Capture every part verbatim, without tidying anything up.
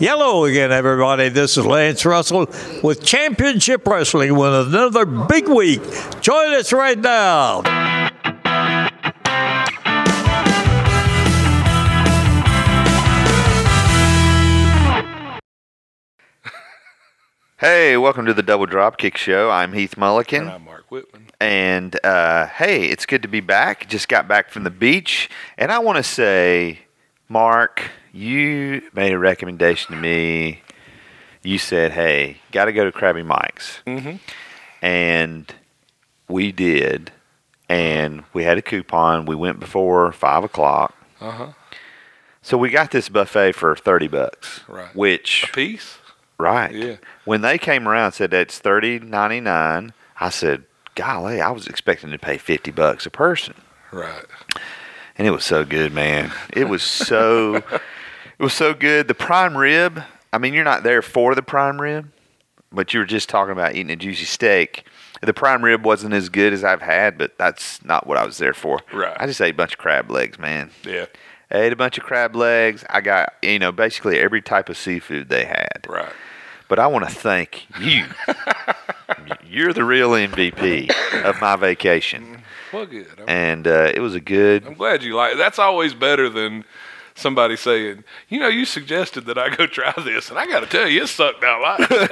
Hello again, everybody. This is Lance Russell with Championship Wrestling with another big week. Join us right now. Hey, welcome to the Double Dropkick Show. I'm Heath Mulliken. And I'm Mark Whitman. And, uh, hey, it's good to be back. Just got back from the beach. And I want to say, Mark, you made a recommendation to me. You said, hey, got to go to Krabby Mike's. Mm-hmm. And we did. And we had a coupon. We went before five o'clock. Uh-huh. So we got this buffet for thirty bucks. Right. Which... A piece? Right. Yeah. When they came around and said that's thirty ninety-nine, I said, golly, I was expecting to pay fifty bucks a person. Right. And it was so good, man. It was so it was so good. The prime rib, I mean, you're not there for the prime rib, but you were just talking about eating a juicy steak. The prime rib wasn't as good as I've had, but that's not what I was there for. Right. I just ate a bunch of crab legs, man. Yeah. I ate a bunch of crab legs. I got, you know, basically every type of seafood they had. Right. But I want to thank you. You're the real M V P of my vacation. Well, good. I'm, And uh, it was a good... I'm glad you like it. That's always better than somebody saying, you know, you suggested that I go try this, and I got to tell you, it sucked out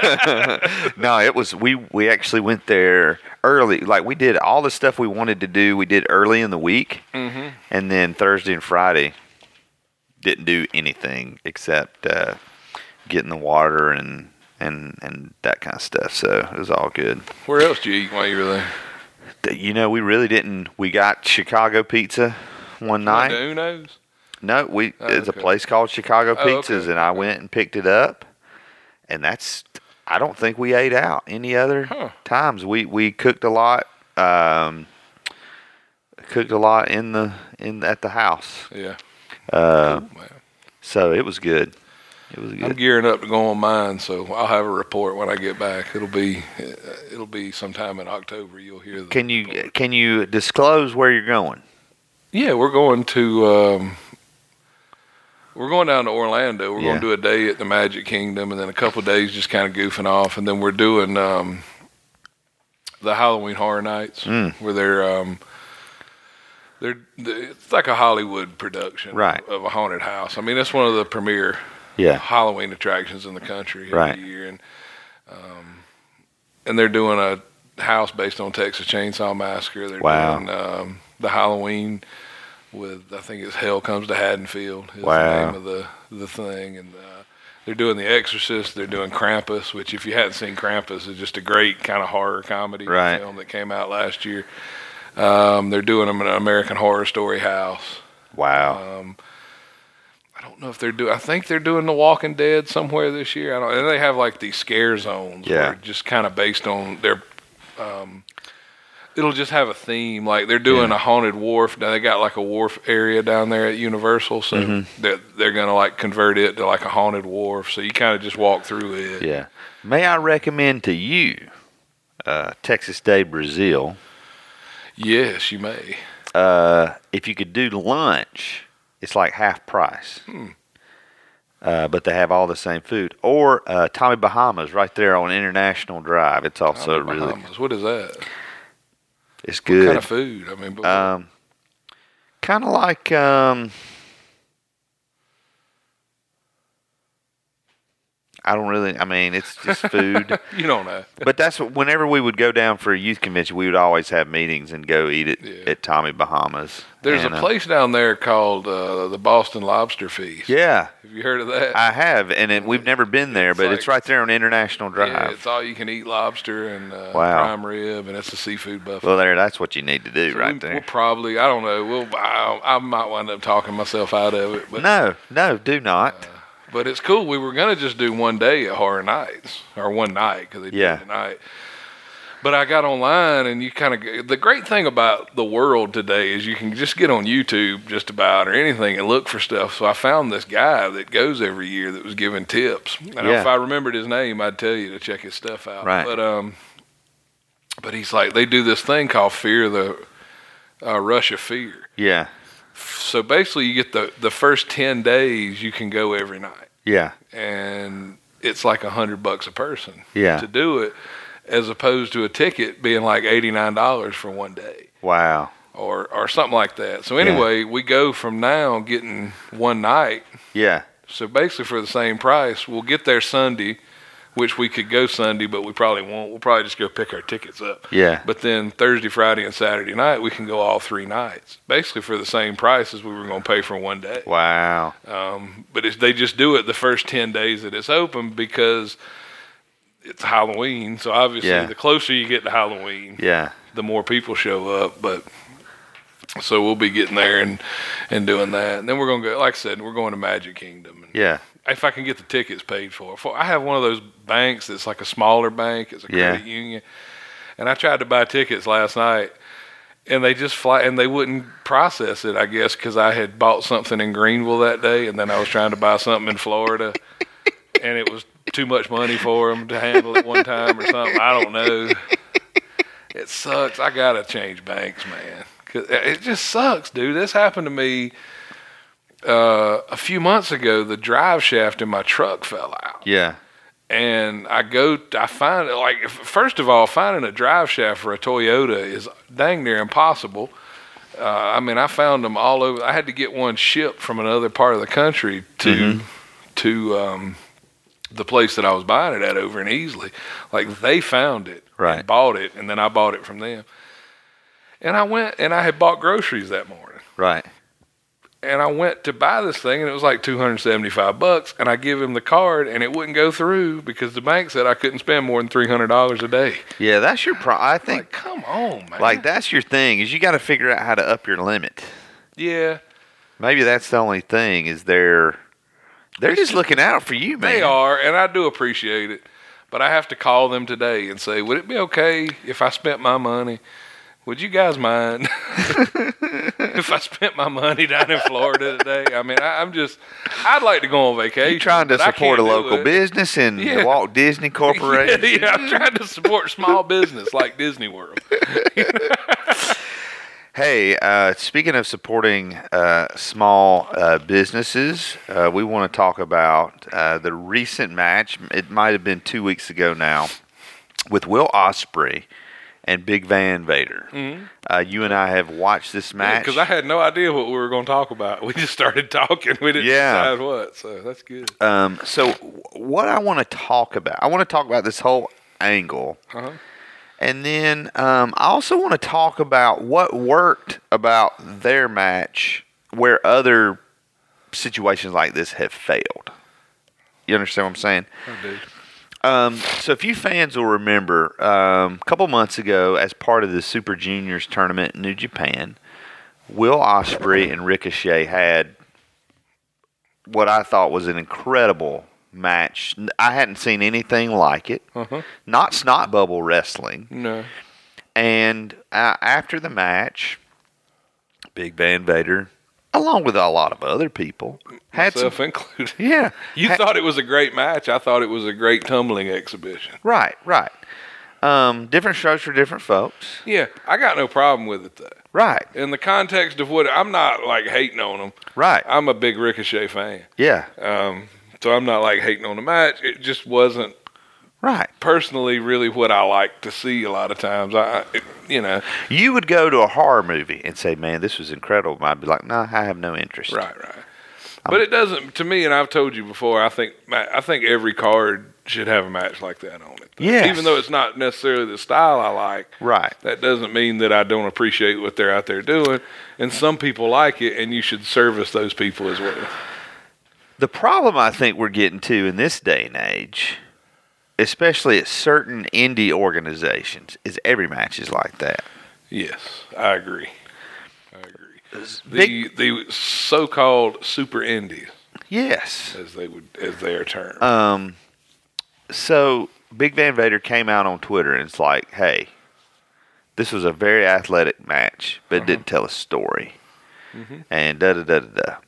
like No, it was... We, we actually went there early. Like, we did all the stuff we wanted to do. We did early in the week. Mm-hmm. And then Thursday and Friday, didn't do anything except uh, get in the water and... And, and that kind of stuff. So it was all good. Where else did you eat while you were there? You know, we really didn't. We got Chicago pizza one night. Went to Uno's? No, we Oh, there's okay. a place called Chicago Oh, Pizzas, okay. and I Okay. went and picked it up. And that's, I don't think we ate out any other Huh. times. We we cooked a lot. Um, cooked a lot in the in at the house. Yeah. Uh, Cool, man. so it was good. It was I'm good. gearing up to go on mine, so I'll have a report when I get back. It'll be it'll be sometime in October. You'll hear the Can you report. can you disclose where you're going? Yeah, we're going to um, we're going down to Orlando. We're Yeah. going to do a day at the Magic Kingdom, and then a couple of days just kind of goofing off, and then we're doing um, the Halloween Horror Nights, Mm. where they're um, they're it's like a Hollywood production Right. of a haunted house. I mean, it's one of the premier Yeah. Halloween attractions in the country every Right. year, and um, and they're doing a house based on Texas Chainsaw Massacre. They're Wow. doing um, the Halloween with I think it's Hell Comes to Haddonfield is Wow. the name of the the thing, and uh, they're doing The Exorcist. They're doing Krampus, which if you hadn't seen Krampus, is just a great kind of horror comedy Right. film that came out last year. Um, they're doing an American Horror Story house. Wow. Um, I don't know if they're doing. I think they're doing The Walking Dead somewhere this year. I don't. And they have like these scare zones. Yeah. Where just kind of based on their. Um, it'll just have a theme. Like they're doing Yeah. a haunted wharf. Now they got like a wharf area down there at Universal, so Mm-hmm. they're they're gonna like convert it to like a haunted wharf. So you kind of just walk through it. Yeah. May I recommend to you uh, Texas Day Brazil? Yes, you may. Uh, if you could do lunch, it's like half price. Hmm. Uh, but they have all the same food. Or uh, Tommy Bahamas right there on International Drive. It's also Tommy really, Bahamas. What is that? it's What good. kind of food? I mean, but Um, kind of like, um, I don't really, I mean, it's just food. you don't know. But that's what, whenever we would go down for a youth convention, we would always have meetings and go eat at, Yeah. at Tommy Bahamas. There's And, a uh, place down there called uh, the Boston Lobster Feast. yeah, Have you heard of that? I have, and it, we've never been there, It's but like- it's right there on International Drive. Yeah, it's all you can eat lobster and uh, Wow. prime rib, and it's a seafood buffet. Well, there, that's what you need to do So right we, there. We'll probably, I don't know, we'll, I, I might wind up talking myself out of it, but No, no, do not. but it's cool. We were gonna just do one day at Horror Nights or one night because they do Yeah. it tonight. But I got online, and you kind of the great thing about the world today is you can just get on YouTube just about or anything and look for stuff. So I found this guy that goes every year that was giving tips. And Yeah. if I remembered his name, I'd tell you to check his stuff out. Right. But um, but he's like they do this thing called Fear the uh, Rush of Fear. Yeah, So basically, you get the the first ten days you can go every night. Yeah. and it's like a hundred bucks a person Yeah. to do it, as opposed to a ticket being like eighty-nine dollars for one day. Wow. Or, or something like that. So anyway, we go from now getting one night. Yeah. So basically for the same price, we'll get there Sunday, which we could go Sunday, but we probably won't. We'll probably just go pick our tickets up. Yeah. But then Thursday, Friday, and Saturday night, we can go all three nights, basically for the same price as we were going to pay for one day. Wow. Um, but it's, they just do it the first ten days that it's open because it's Halloween. So obviously, Yeah. the closer you get to Halloween, Yeah. the more people show up. But so we'll be getting there and, and doing that. And then we're going to go, like I said, we're going to Magic Kingdom. And Yeah. if I can get the tickets paid for. for. I have one of those banks that's like a smaller bank. It's a Yeah. credit union. And I tried to buy tickets last night, and they just fly, and they wouldn't process it, I guess, because I had bought something in Greenville that day, and then I was trying to buy something in Florida, and it was too much money for them to handle at one time or something. I don't know. It sucks. I got to change banks, man. 'Cause it just sucks, dude. This happened to me uh, a few months ago. The drive shaft in my truck fell out. Yeah. And I go, I find it like, first of all, finding a drive shaft for a Toyota is dang near impossible. Uh, I mean, I found them all over. I had to get one shipped from another part of the country to Mhm. to um, the place that I was buying it at over in Easley. Like, they found it, Right. and bought it, and then I bought it from them. And I went, and I had bought groceries that morning. Right. And I went to buy this thing, and it was like two hundred seventy-five bucks. And I give him the card, and it wouldn't go through because the bank said I couldn't spend more than three hundred dollars a day. Yeah, that's your pro. I think Like, come on, man. like that's your thing is you got to figure out how to up your limit. Yeah, Maybe that's the only thing is they're they're just looking out for you, man. they are, and I do appreciate it. But I have to call them today and say, would it be okay if I spent my money? Would you guys mind if I spent my money down in Florida today? I mean, I, I'm just, I'd like to go on vacation. You trying to but I support a can't do local it. business and Yeah. the Walt Disney Corporation? Yeah, yeah, I'm trying to support small business like Disney World. Hey, uh, speaking of supporting uh, small uh, businesses, uh, we want to talk about uh, the recent match. It might have been two weeks ago now with Will Ospreay and Big Van Vader. Mm-hmm. Uh, you and I have watched this match. Because I had no idea what we were going to talk about. We just started talking. We didn't Yeah. decide what, so that's good. Um, so what I want to talk about, I want to talk about this whole angle. Uh-huh. And then um, I also want to talk about what worked about their match where other situations like this have failed. You understand what I'm saying? I do. Um, so if you fans will remember, um, a couple months ago, as part of the Super Juniors tournament in New Japan, Will Ospreay and Ricochet had what I thought was an incredible match. I hadn't seen anything like it. Uh-huh. Not snot bubble wrestling. No. And uh, after the match, Big Van Vader, along with a lot of other people, had Myself some. included. Yeah, You ha- thought it was a great match. I thought it was a great tumbling exhibition. right, right. Um, different strokes for different folks. Yeah, I got no problem with it, though. Right, In the context of what, I'm not, like, hating on them. right. I'm a big Ricochet fan. Yeah, Um, so I'm not, like, hating on the match. It just wasn't right. personally really what I like to see a lot of times. I, it, you know. You would go to a horror movie and say, "Man, this was incredible." I'd be like, "No, I have no interest." Right, right. But it doesn't, to me, and I've told you before, I think I think every card should have a match like that on it. Yes. Even though it's not necessarily the style I like, Right. that doesn't mean that I don't appreciate what they're out there doing. And some people like it, and you should service those people as well. The problem I think we're getting to in this day and age, especially at certain indie organizations, is every match is like that. Yes, I agree. I agree. The Big- the so-called super indies, Yes. as they would as they are termed. Um. So Big Van Vader came out on Twitter and it's like, "Hey, this was a very athletic match, but it didn't tell a story." Mhm. And da da da da da.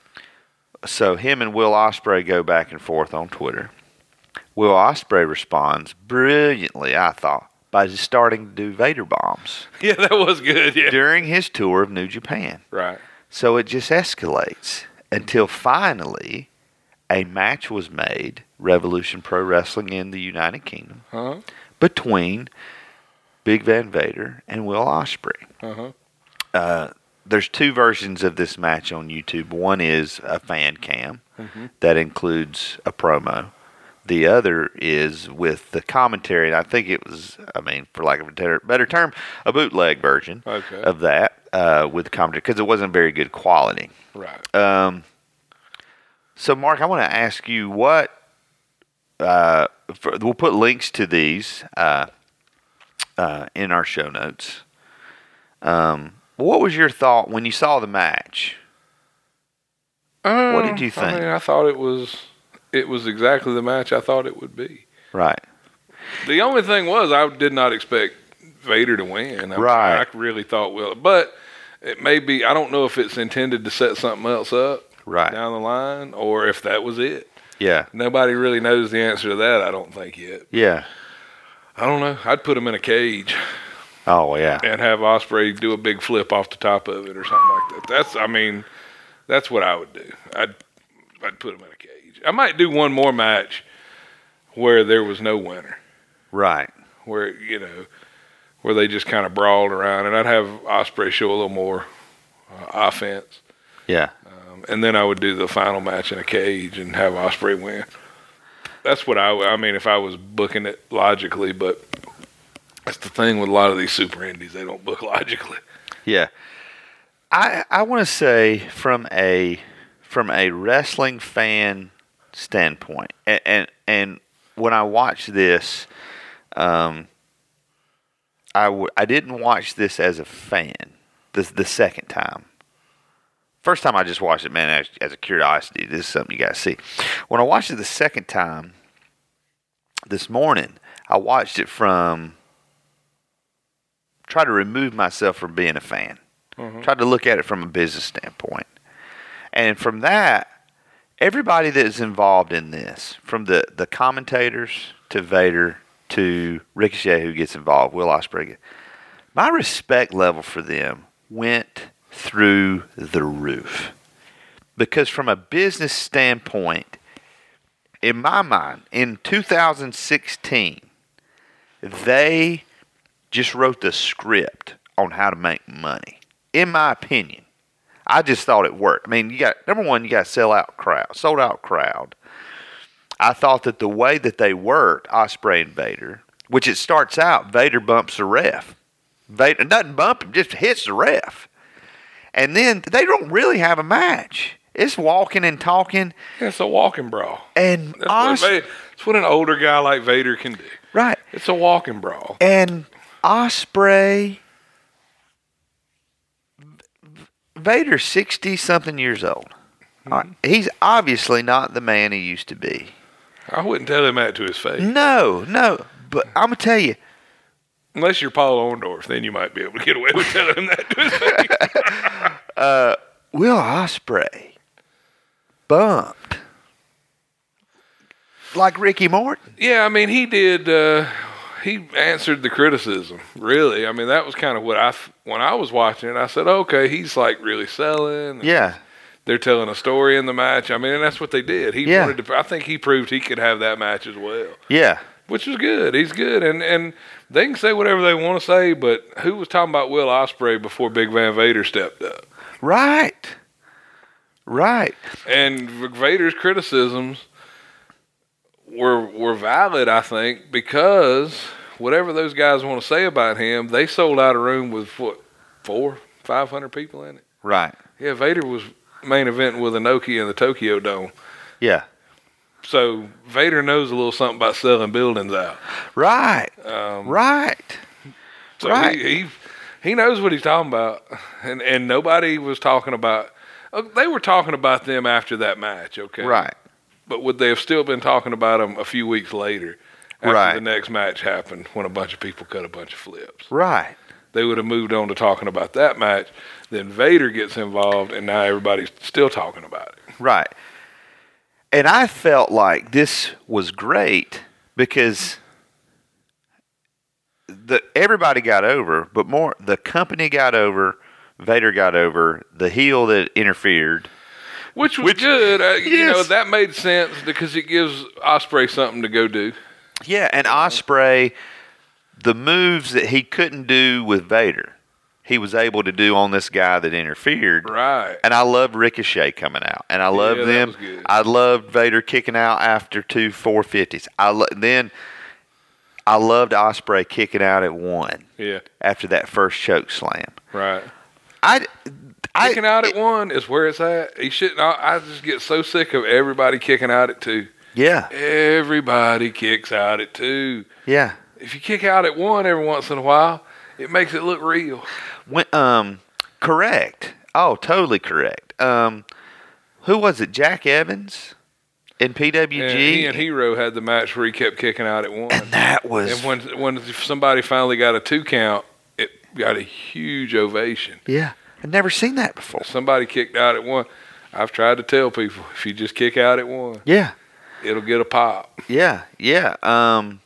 So him and Will Ospreay go back and forth on Twitter. Will Ospreay responds brilliantly, I thought, by just starting to do Vader bombs Yeah, that was good. Yeah, during his tour of New Japan. right. So it just escalates until finally a match was made, Revolution Pro Wrestling in the United Kingdom, Uh-huh. between Big Van Vader and Will Ospreay. Uh-huh. Uh, there's two versions of this match on YouTube. One is a fan cam Mm-hmm. that includes a promo. The other is with the commentary, and I think it was, I mean, for lack of a better, better term, a bootleg version Okay. of that uh, with the commentary because it wasn't very good quality. Right. Um, so, Mark, I want to ask you what, uh, for, we'll put links to these uh, uh, in our show notes. Um, what was your thought when you saw the match? Uh, What did you think? I mean, I thought it was it was exactly the match I thought it would be. Right. The only thing was I did not expect Vader to win. I, Right. I really thought Will, but it may be. I don't know if it's intended to set something else up Right. down the line, or if that was it. Yeah. Nobody really knows the answer to that. I don't think yet. Yeah. I don't know. I'd put him in a cage Oh, yeah. and have Ospreay do a big flip off the top of it or something like that. That's. I mean, that's what I would do. I'd I'd put him in a cage. I might do one more match where there was no winner. Right. Where, you know, where they just kind of brawled around, and I'd have Ospreay show a little more uh, offense, Yeah. um, and then I would do the final match in a cage and have Ospreay win. That's what I. I mean, if I was booking it logically, but that's the thing with a lot of these super indies; they don't book logically. Yeah. I I want to say from a from a wrestling fan standpoint, and and, and when I watched this, um, I w- I didn't watch this as a fan. The the second time. First time I just watched it, man, as, as a curiosity. This is something you got to see. When I watched it the second time this morning, I watched it from try to remove myself from being a fan. Mm-hmm. Tried to look at it from a business standpoint. And from that, everybody that is involved in this, from the, the commentators to Vader to Ricochet who gets involved, Will Ospreay, my respect level for them went through the roof. Because from a business standpoint, in my mind, in two thousand sixteen, they just wrote the script on how to make money. In my opinion, I just thought it worked. I mean, you got number one, you got a sell out crowd, sold out crowd. I thought that the way that they worked, Ospreay and Vader, which it starts out, Vader bumps the ref. Vader doesn't bump him, just hits the ref. And then they don't really have a match. It's walking and talking. It's a walking brawl. And That's, Os- what, that's what an older guy like Vader can do. right. It's a walking brawl. And Ospreay, Vader's sixty-something years old. Mm-hmm. Uh, he's obviously not the man he used to be. I wouldn't tell him that to his face. No, no. But I'm going to tell you, Unless you're Paul Orndorff, then you might be able to get away with telling him that to his face. Will Ospreay bumped like Ricky Morton. Yeah, I mean, he did. Uh, he answered the criticism. Really, I mean, that was kind of what I when I was watching it. I said, okay, he's like really selling. Yeah. They're telling a story in the match. I mean, and that's what they did. He Yeah. wanted to. I think he proved he could have that match as well, Yeah. which was good. He's good, and and they can say whatever they want to say, but who was talking about Will Ospreay before Big Van Vader stepped up? Right. Right. And Vader's criticisms were were valid, I think, because whatever those guys want to say about him, they sold out a room with what, four, five hundred people in it. Right. Yeah, Vader was main eventing with Inoki in the Tokyo Dome, Yeah. so Vader knows a little something about selling buildings out. Right. Um, Right. So Right. he, he he knows what he's talking about, and and nobody was talking about. uh, They were talking about them after that match, okay? Right. But would they have still been talking about them a few weeks later after Right. the next match happened when a bunch of people cut a bunch of flips? Right. They would have moved on to talking about that match. Then Vader gets involved, and now everybody's still talking about it. Right. And I felt like this was great because the everybody got over, but more the company got over, Vader got over, the heel that interfered Which was Which- good. Uh, You know, Yes. that made sense because it gives Osprey something to go do. Yeah, and Osprey, the moves that he couldn't do with Vader, he was able to do on this guy that interfered. Right. And I loved Ricochet coming out, and I loved Yeah, that them. was good. I loved Vader kicking out after two four fifties. I lo- then I loved Osprey kicking out at one Yeah. after that first choke slam. Right. I, I Kicking out at one is where it's at. He shouldn't. I I just get so sick of everybody kicking out at two. yeah, Everybody kicks out at two. yeah. If you kick out at one every once in a while, it makes it look real. When, um, correct. Oh, totally correct. Um, who was it? Jack Evans in P W G. And he and Hero had the match where he kept kicking out at one. And that was And when when somebody finally got a two count, it got a huge ovation. yeah. I'd never seen that before. Somebody kicked out at one. I've tried to tell people if you just kick out at one, Yeah, it'll get a pop. yeah, yeah. Um,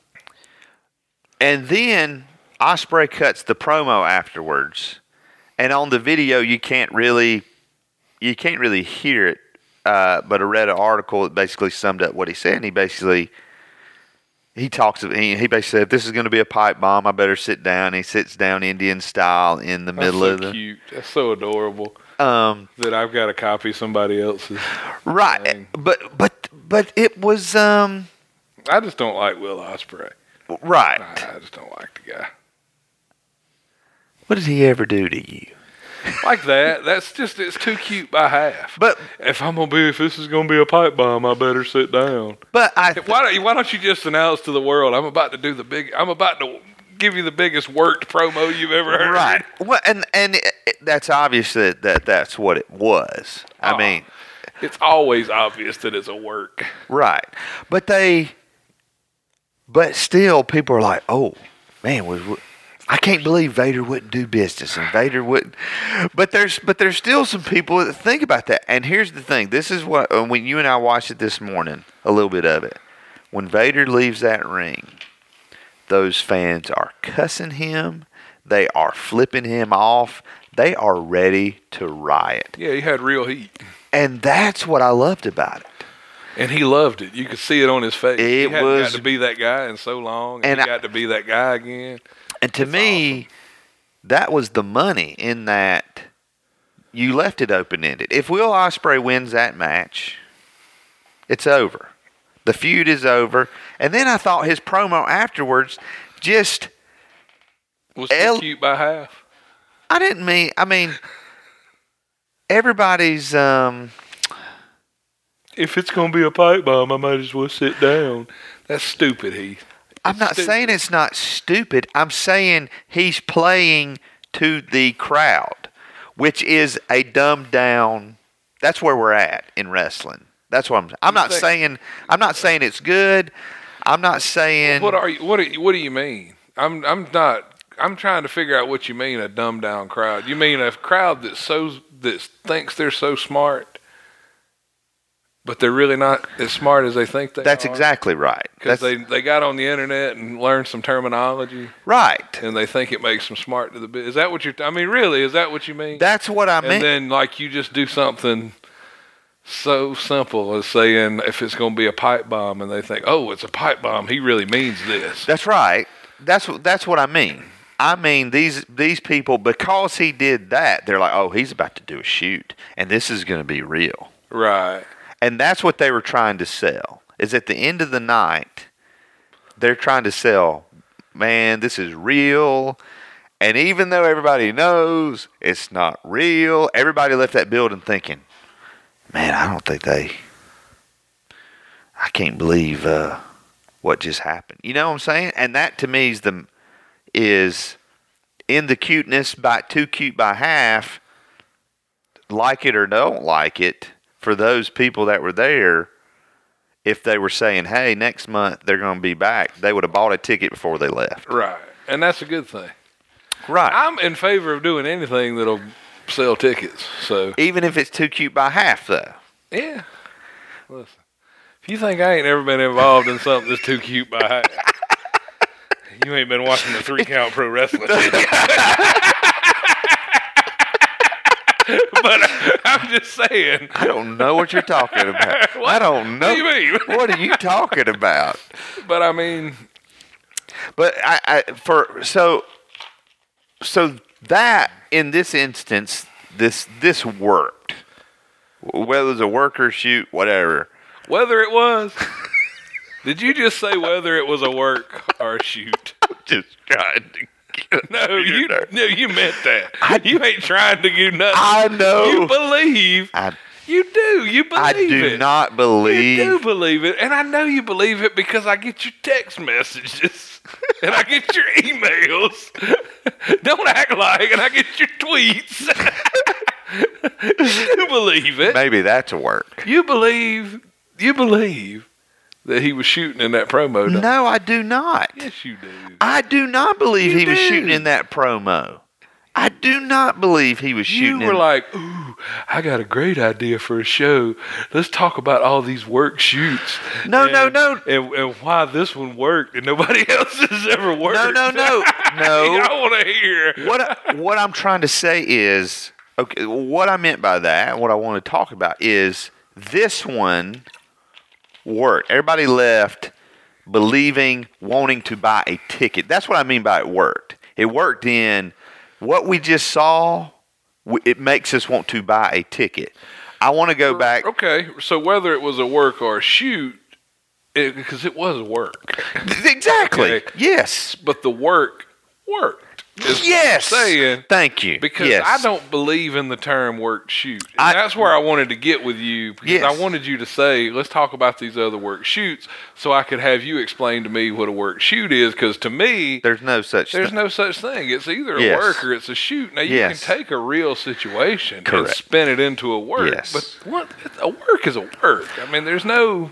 and then Osprey cuts the promo afterwards, and on the video you can't really you can't really hear it. Uh, but I read an article that basically summed up what he said. And he basically he talks. He, he basically said, "If this is going to be a pipe bomb, I better sit down." He sits down Indian style in the That's middle so of the. cute. That's so adorable Um, that I've got to copy somebody else's. right, Dang. but but but it was um I just don't like Will Ospreay. right. I just don't like the guy. What did he ever do to you? Like that. That's just, it's too cute by half. But If I'm going to be, if this is going to be a pipe bomb, I better sit down. but I Why don't, you, why don't you just announce to the world, I'm about to do the big, I'm about to give you the biggest worked promo you've ever heard. right. Well, and and it, it- that's obvious that, that that's what it was. I Oh. mean, It's always obvious that it's a work. right. But they, but still, people are like, oh man, was. I can't believe Vader wouldn't do business, and Vader wouldn't. But there's, but there's still some people that think about that. And here's the thing: this is what uh, when you and I watched it this morning, a little bit of it. When Vader leaves that ring, those fans are cussing him. They are flipping him off. They are ready to riot, Yeah, he had real heat. and that's what I loved about it. And he loved it. You could see it on his face. he It hadn't was- got to be that guy in so long, and, And he I- got to be that guy again. And to It's me, that was the money in that you left it open-ended. If Will Ospreay wins that match, it's over. The feud is over. And then I thought his promo afterwards just, Was too El- cute by half. I didn't mean, I mean, everybody's, um, If it's going to be a pipe bomb, I might as well sit down. That's stupid, Heath. I'm not stupid. saying it's not stupid. I'm saying he's playing to the crowd, which is a dumbed down. That's where we're at in wrestling. That's what I'm. I'm You not think- saying. I'm not saying it's good. I'm not saying. What are you? What do you, What do you mean? I'm. I'm not. I'm trying to figure out what you mean. A dumbed down crowd. You mean a crowd that's so that thinks they're so smart, but they're really not as smart as they think they That's are? exactly right. Because That's they, they got on the internet and learned some terminology, right. and they think it makes them smart to the bit. Is that what you're? I mean, really? Is that what you mean? That's what I and meant. then, like, you just do something so simple as saying if it's going to be a pipe bomb, and they think, oh, it's a pipe bomb. He really means this. That's right. That's what. That's what I mean. I mean these these people, because he did that, they're like, oh, he's about to do a shoot, and this is going to be real. Right. And that's what they were trying to sell. Is at the end of the night, they're trying to sell, man, this is real. And even though everybody knows it's not real, everybody left that building thinking, man, I don't think they, I can't believe uh, what just happened. You know what I'm saying? And that to me is the, is in the cuteness by too cute by half, like it or don't like it, for those people that were there, if they were saying, hey, next month they're going to be back, they would have bought a ticket before they left. Right. And that's a good thing. Right. I'm in favor of doing anything that'll sell tickets. So, Even if it's too cute by half, though. yeah. Listen, if you think I ain't ever been involved in something that's too cute by half, you ain't been watching the three count pro wrestling. But I'm just saying. I don't know what you're talking about. What? I don't know. What do you mean? What are you talking about? But I mean, But I, I for so so that in this instance, this this worked. Whether it was a work or shoot, whatever. whether it was. Did you just say whether it was a work or a shoot? Just trying to. Get No, you there. no, you meant that. You ain't trying to do nothing. I know. You believe. I You do. You believe I do it. not believe. You do believe it, and I know you believe it because I get your text messages and I get your emails. Don't act like, and I get your tweets. You do believe it. Maybe that's a work. You believe. You believe that he was shooting in that promo. Don't No, I do not. you? Yes, you do. I do not believe You he was do. shooting in that promo. I do not believe he was You shooting. were in, like, ooh, I got a great idea for a show. Let's talk about all these work shoots. No, and, no, no. And, and why this one worked and nobody else has ever worked. No, no, no, no. I want to hear. what I, what I'm trying to say is, okay, what I meant by that, what I want to talk about is this one worked. Everybody left believing, wanting to buy a ticket. That's what I mean by it worked. It worked in what we just saw. w- It makes us want to buy a ticket. I want to go back. Okay, so whether it was a work or a shoot, because it, it was work. Exactly. Okay. Yes. But the work worked. Is Yes. what I'm saying. Thank you. Because yes. I don't believe in the term work shoot. And I- that's where I wanted to get with you because Yes. I wanted you to say, let's talk about these other work shoots so I could have you explain to me what a work shoot is because to me, There's no such there's thing. no such thing. It's either a Yes. work or it's a shoot. Now, you Yes. can take a real situation and Correct. spin it into a work. Yes. But what, a work is a work. I mean, there's no...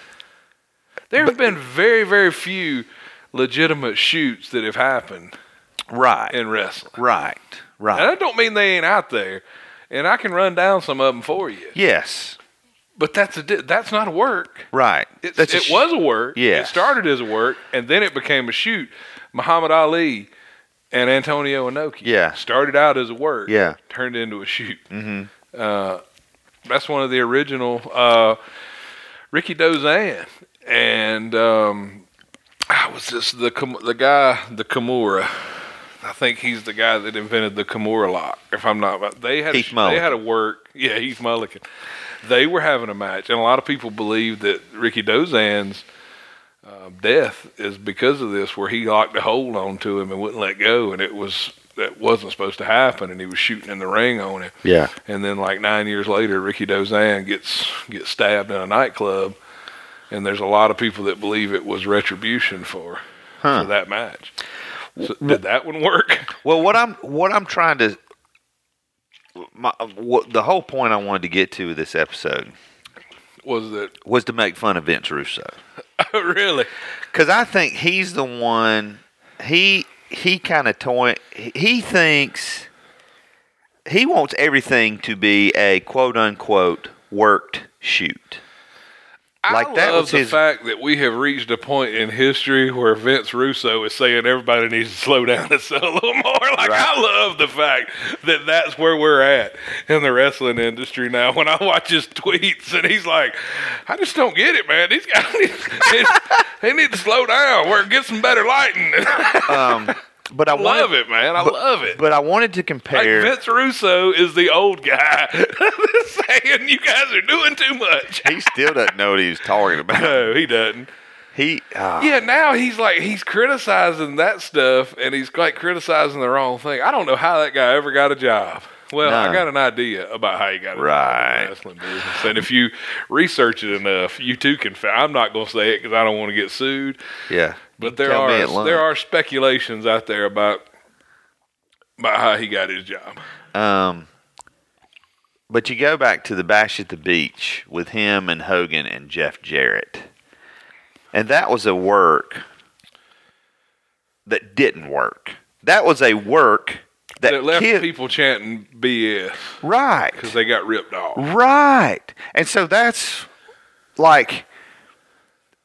There have been very, very few legitimate shoots that have happened Right. in wrestling. Right. Right. And I don't mean they ain't out there, and I can run down some of them for you. Yes. But that's a di- that's not a work. Right. It's, That's a it sh- was a work. Yes. It started as a work, and then it became a shoot. Muhammad Ali and Antonio Inoki. Yeah. Started out as a work. Yeah. Turned into a shoot. Mhm. Uh, that's one of the original uh, Ricky Dozan and um, I was just the Kim- the guy the Kimura. I think he's the guy that invented the Kimura lock. If I'm not, they had Heath a, Mulligan. they had a work. Yeah, Heath Mulligan. They were having a match, and a lot of people believe that Ricky Dozan's uh, death is because of this, where he locked a hold onto him and wouldn't let go, and it was that wasn't supposed to happen, and he was shooting in the ring on him. Yeah. And then, like nine years later, Ricky Dozan gets gets stabbed in a nightclub, and there's a lot of people that believe it was retribution for Huh. for that match. So, did that one work? Well, what I'm what I'm trying to my, what, the whole point I wanted to get to with this episode Was that was to make fun of Vince Russo. really? Because I think he's the one. He he kind of toy. He thinks he wants everything to be a quote unquote worked shoot. Like I that love was the his- fact that we have reached a point in history where Vince Russo is saying everybody needs to slow down and sell a little more. Like, Right. I love the fact that that's where we're at in the wrestling industry now. When I watch his tweets and he's like, I just don't get it, man. These guys need, they, they need to slow down or get some better lighting. Um, but I I love wanted, it, man. I but- love it. But I wanted to Like compare. Vince Russo is the old guy saying you guys are doing too much. He still doesn't know what he's talking about. No, he doesn't. He uh, Yeah, now he's like he's criticizing that stuff, and he's like criticizing the wrong thing. I don't know how that guy ever got a job. Well, I No. got an idea about how he got a Right. job in the wrestling business, and if you research it enough, you too can. Fa- I'm not going to say it because I don't want to get sued. yeah. But there Tell me at are lunch. there are speculations out there about about how he got his job. Um, but you go back to the Bash at the Beach with him and Hogan and Jeff Jarrett, and that was a work that didn't work. That was a work that, That left kid- people chanting B S right, because they got ripped off. right, and so that's like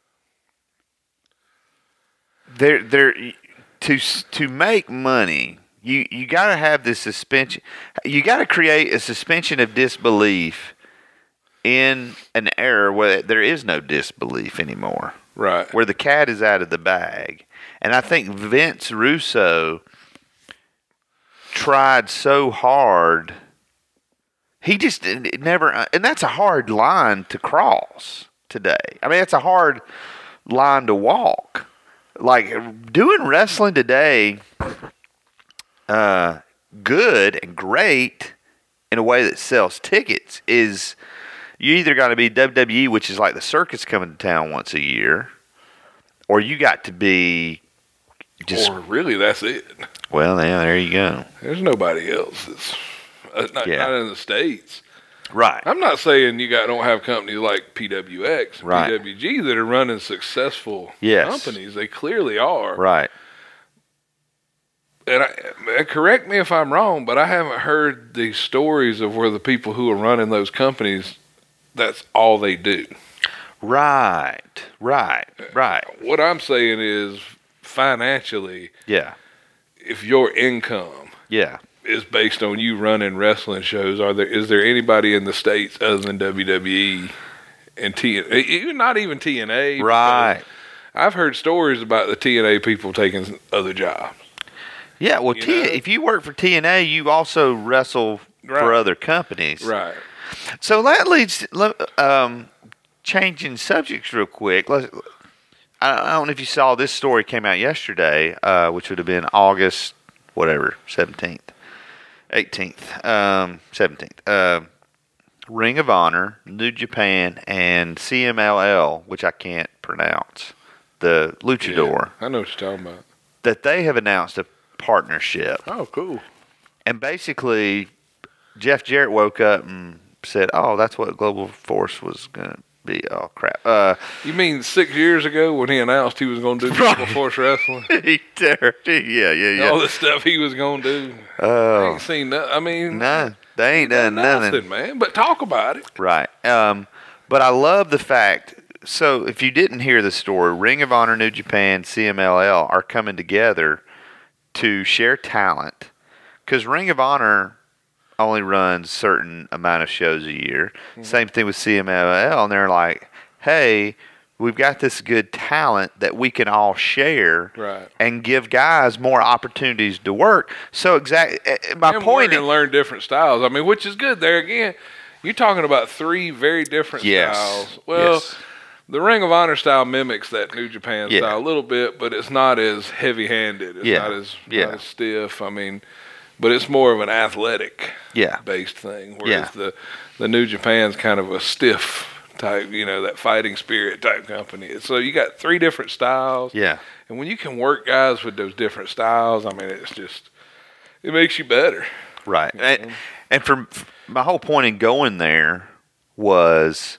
there, there to to make money. You you got to have this suspension. You got to create a suspension of disbelief in an era where there is no disbelief anymore. Right. Where the cat is out of the bag. And I think Vince Russo tried so hard. He just it never, and that's a hard line to cross today. I mean, it's a hard line to walk. Like, doing wrestling today, uh, good and great in a way that sells tickets is, you either got to be W W E, which is like the circus coming to town once a year, or you got to be just. Or really, that's it. Well, yeah, there you go. There's nobody else that's uh, not, Yeah. not in the States. Right. I'm not saying you got don't have companies like P W X, Right. P W G that are running successful Yes. companies. They clearly are. Right. And I, and correct me if I'm wrong, but I haven't heard the stories of where the people who are running those companies, that's all they do. Right. Right. Right. What I'm saying is, financially, Yeah. if your income Yeah. is based on you running wrestling shows, are there is there anybody in the States other than W W E and T N A, even not even T N A? Right. I've heard stories about the T N A people taking other jobs. Yeah. Well, You T- know? if you work for T N A, you also wrestle Right. for other companies. Right. So that leads, um, changing subjects real quick. Let's, I I don't know if you saw this story came out yesterday, uh, which would have been August, whatever, seventeenth, eighteenth, um, seventeenth. Uh, Ring of Honor, New Japan, and C M L L, which I can't pronounce, the Luchador, Yeah, I know what you're talking about. that they have announced a partnership. Oh, cool. And basically, Jeff Jarrett woke up and said, "Oh, that's what Global Force was going to be." Oh, crap. Uh, You mean six years ago when he announced he was going to do Global Force Wrestling? he dared- yeah, yeah, All yeah. the stuff he was going to do. I Oh, ain't seen that. I mean, no, they ain't done nothing. nothing, man. But talk about it. Right. Um, but I love the fact. So, if you didn't hear the story, Ring of Honor, New Japan, C M L L are coming together to share talent, because Ring of Honor only runs certain amount of shows a year. Mm-hmm. Same thing with C M L L, and they're like, "Hey, we've got this good talent that we can all share, Right. and give guys more opportunities to work." So, exactly, my and point and is, learn different styles. I mean, which is good. There again, you're talking about three very different yes, styles. Well, yes. the Ring of Honor style mimics that New Japan Yeah. style a little bit, but it's not as heavy-handed. It's Yeah. not as Yeah. not as stiff. I mean, but it's more of an athletic yeah, based thing, whereas Yeah. the the New Japan's kind of a stiff type, you know, that fighting spirit type company. So you got three different styles, yeah. and when you can work guys with those different styles, I mean, it's just it makes you better. Right. And, and for my whole point in going there was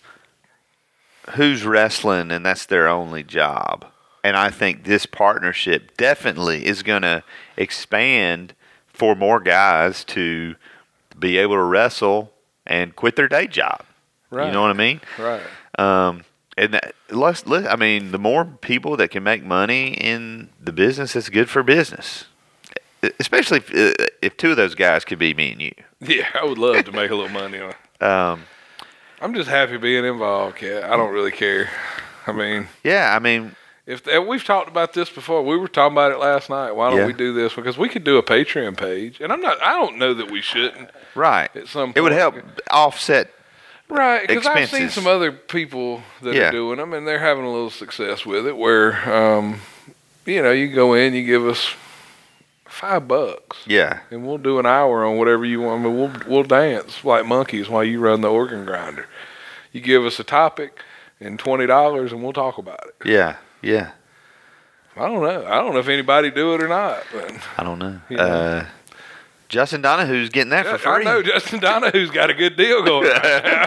who's wrestling, and that's their only job. And I think this partnership definitely is going to expand for more guys to be able to wrestle and quit their day job. Right. You know what I mean? Right. Um, and that, let's, let, I mean, the more people that can make money in the business, it's good for business. Especially if, uh, if two of those guys could be me and you. Yeah, I would love to make a little money on it. Um, I'm just happy being involved, yeah. I don't really care. I mean, yeah, I mean, if and we've talked about this before. We were talking about it last night. Why don't Yeah. we do this? Because we could do a Patreon page, and I'm not. I don't know that we shouldn't. right. At some point. It would help offset. Right, because I've seen expenses. some other people that Yeah. are doing them, and they're having a little success with it. Where, um, you know, you go in, you give us five bucks, Yeah, and we'll do an hour on whatever you want. I mean, we'll we'll dance like monkeys while you run the organ grinder. You give us a topic and twenty dollars, and we'll talk about it. yeah, yeah. I don't know. I don't know if anybody do it or not, but I don't know. You know. Uh, Justin Donahue's getting that for I free. know Justin Donahue's got a good deal going on.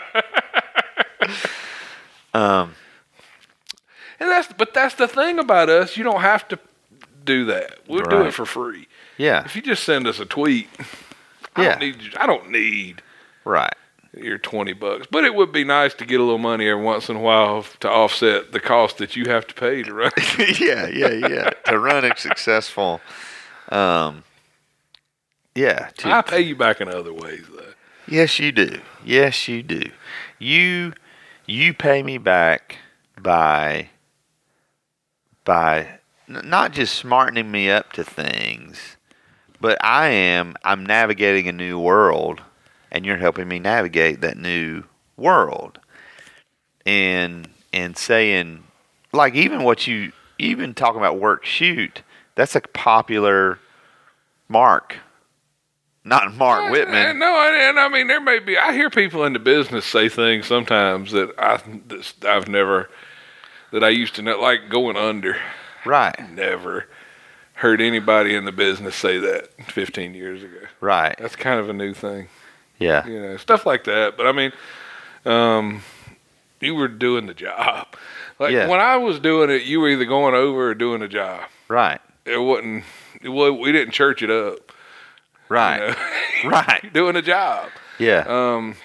Um, And that's but that's the thing about us. You don't have to do that. We'll do Right. it for free. yeah, If you just send us a tweet, I Yeah. don't need I don't need right. your twenty bucks. But it would be nice to get a little money every once in a while to offset the cost that you have to pay to run. yeah, yeah, yeah. To run a successful um, Yeah. To, I pay you back in other ways, though. Yes, you do. Yes, you do. You you pay me back by by n- not just smartening me up to things, but I am I'm navigating a new world, and you're helping me navigate that new world. And and saying, like, even what you even talking about work shoot, that's a popular Mark. Not Mark Whitman. And, no, and, and I mean, there may be. I hear people in the business say things sometimes that I that I've never that I used to know, like going under. Right. Never heard anybody in the business say that fifteen years ago. Right. That's kind of a new thing, Yeah. you know, stuff like that. But I mean, um, you were doing the job. Like Yeah. when I was doing it, you were either going over or doing the job. Right. It wasn't. It was, we didn't church it up. Right. You know? Right. Doing a job. Yeah. Um,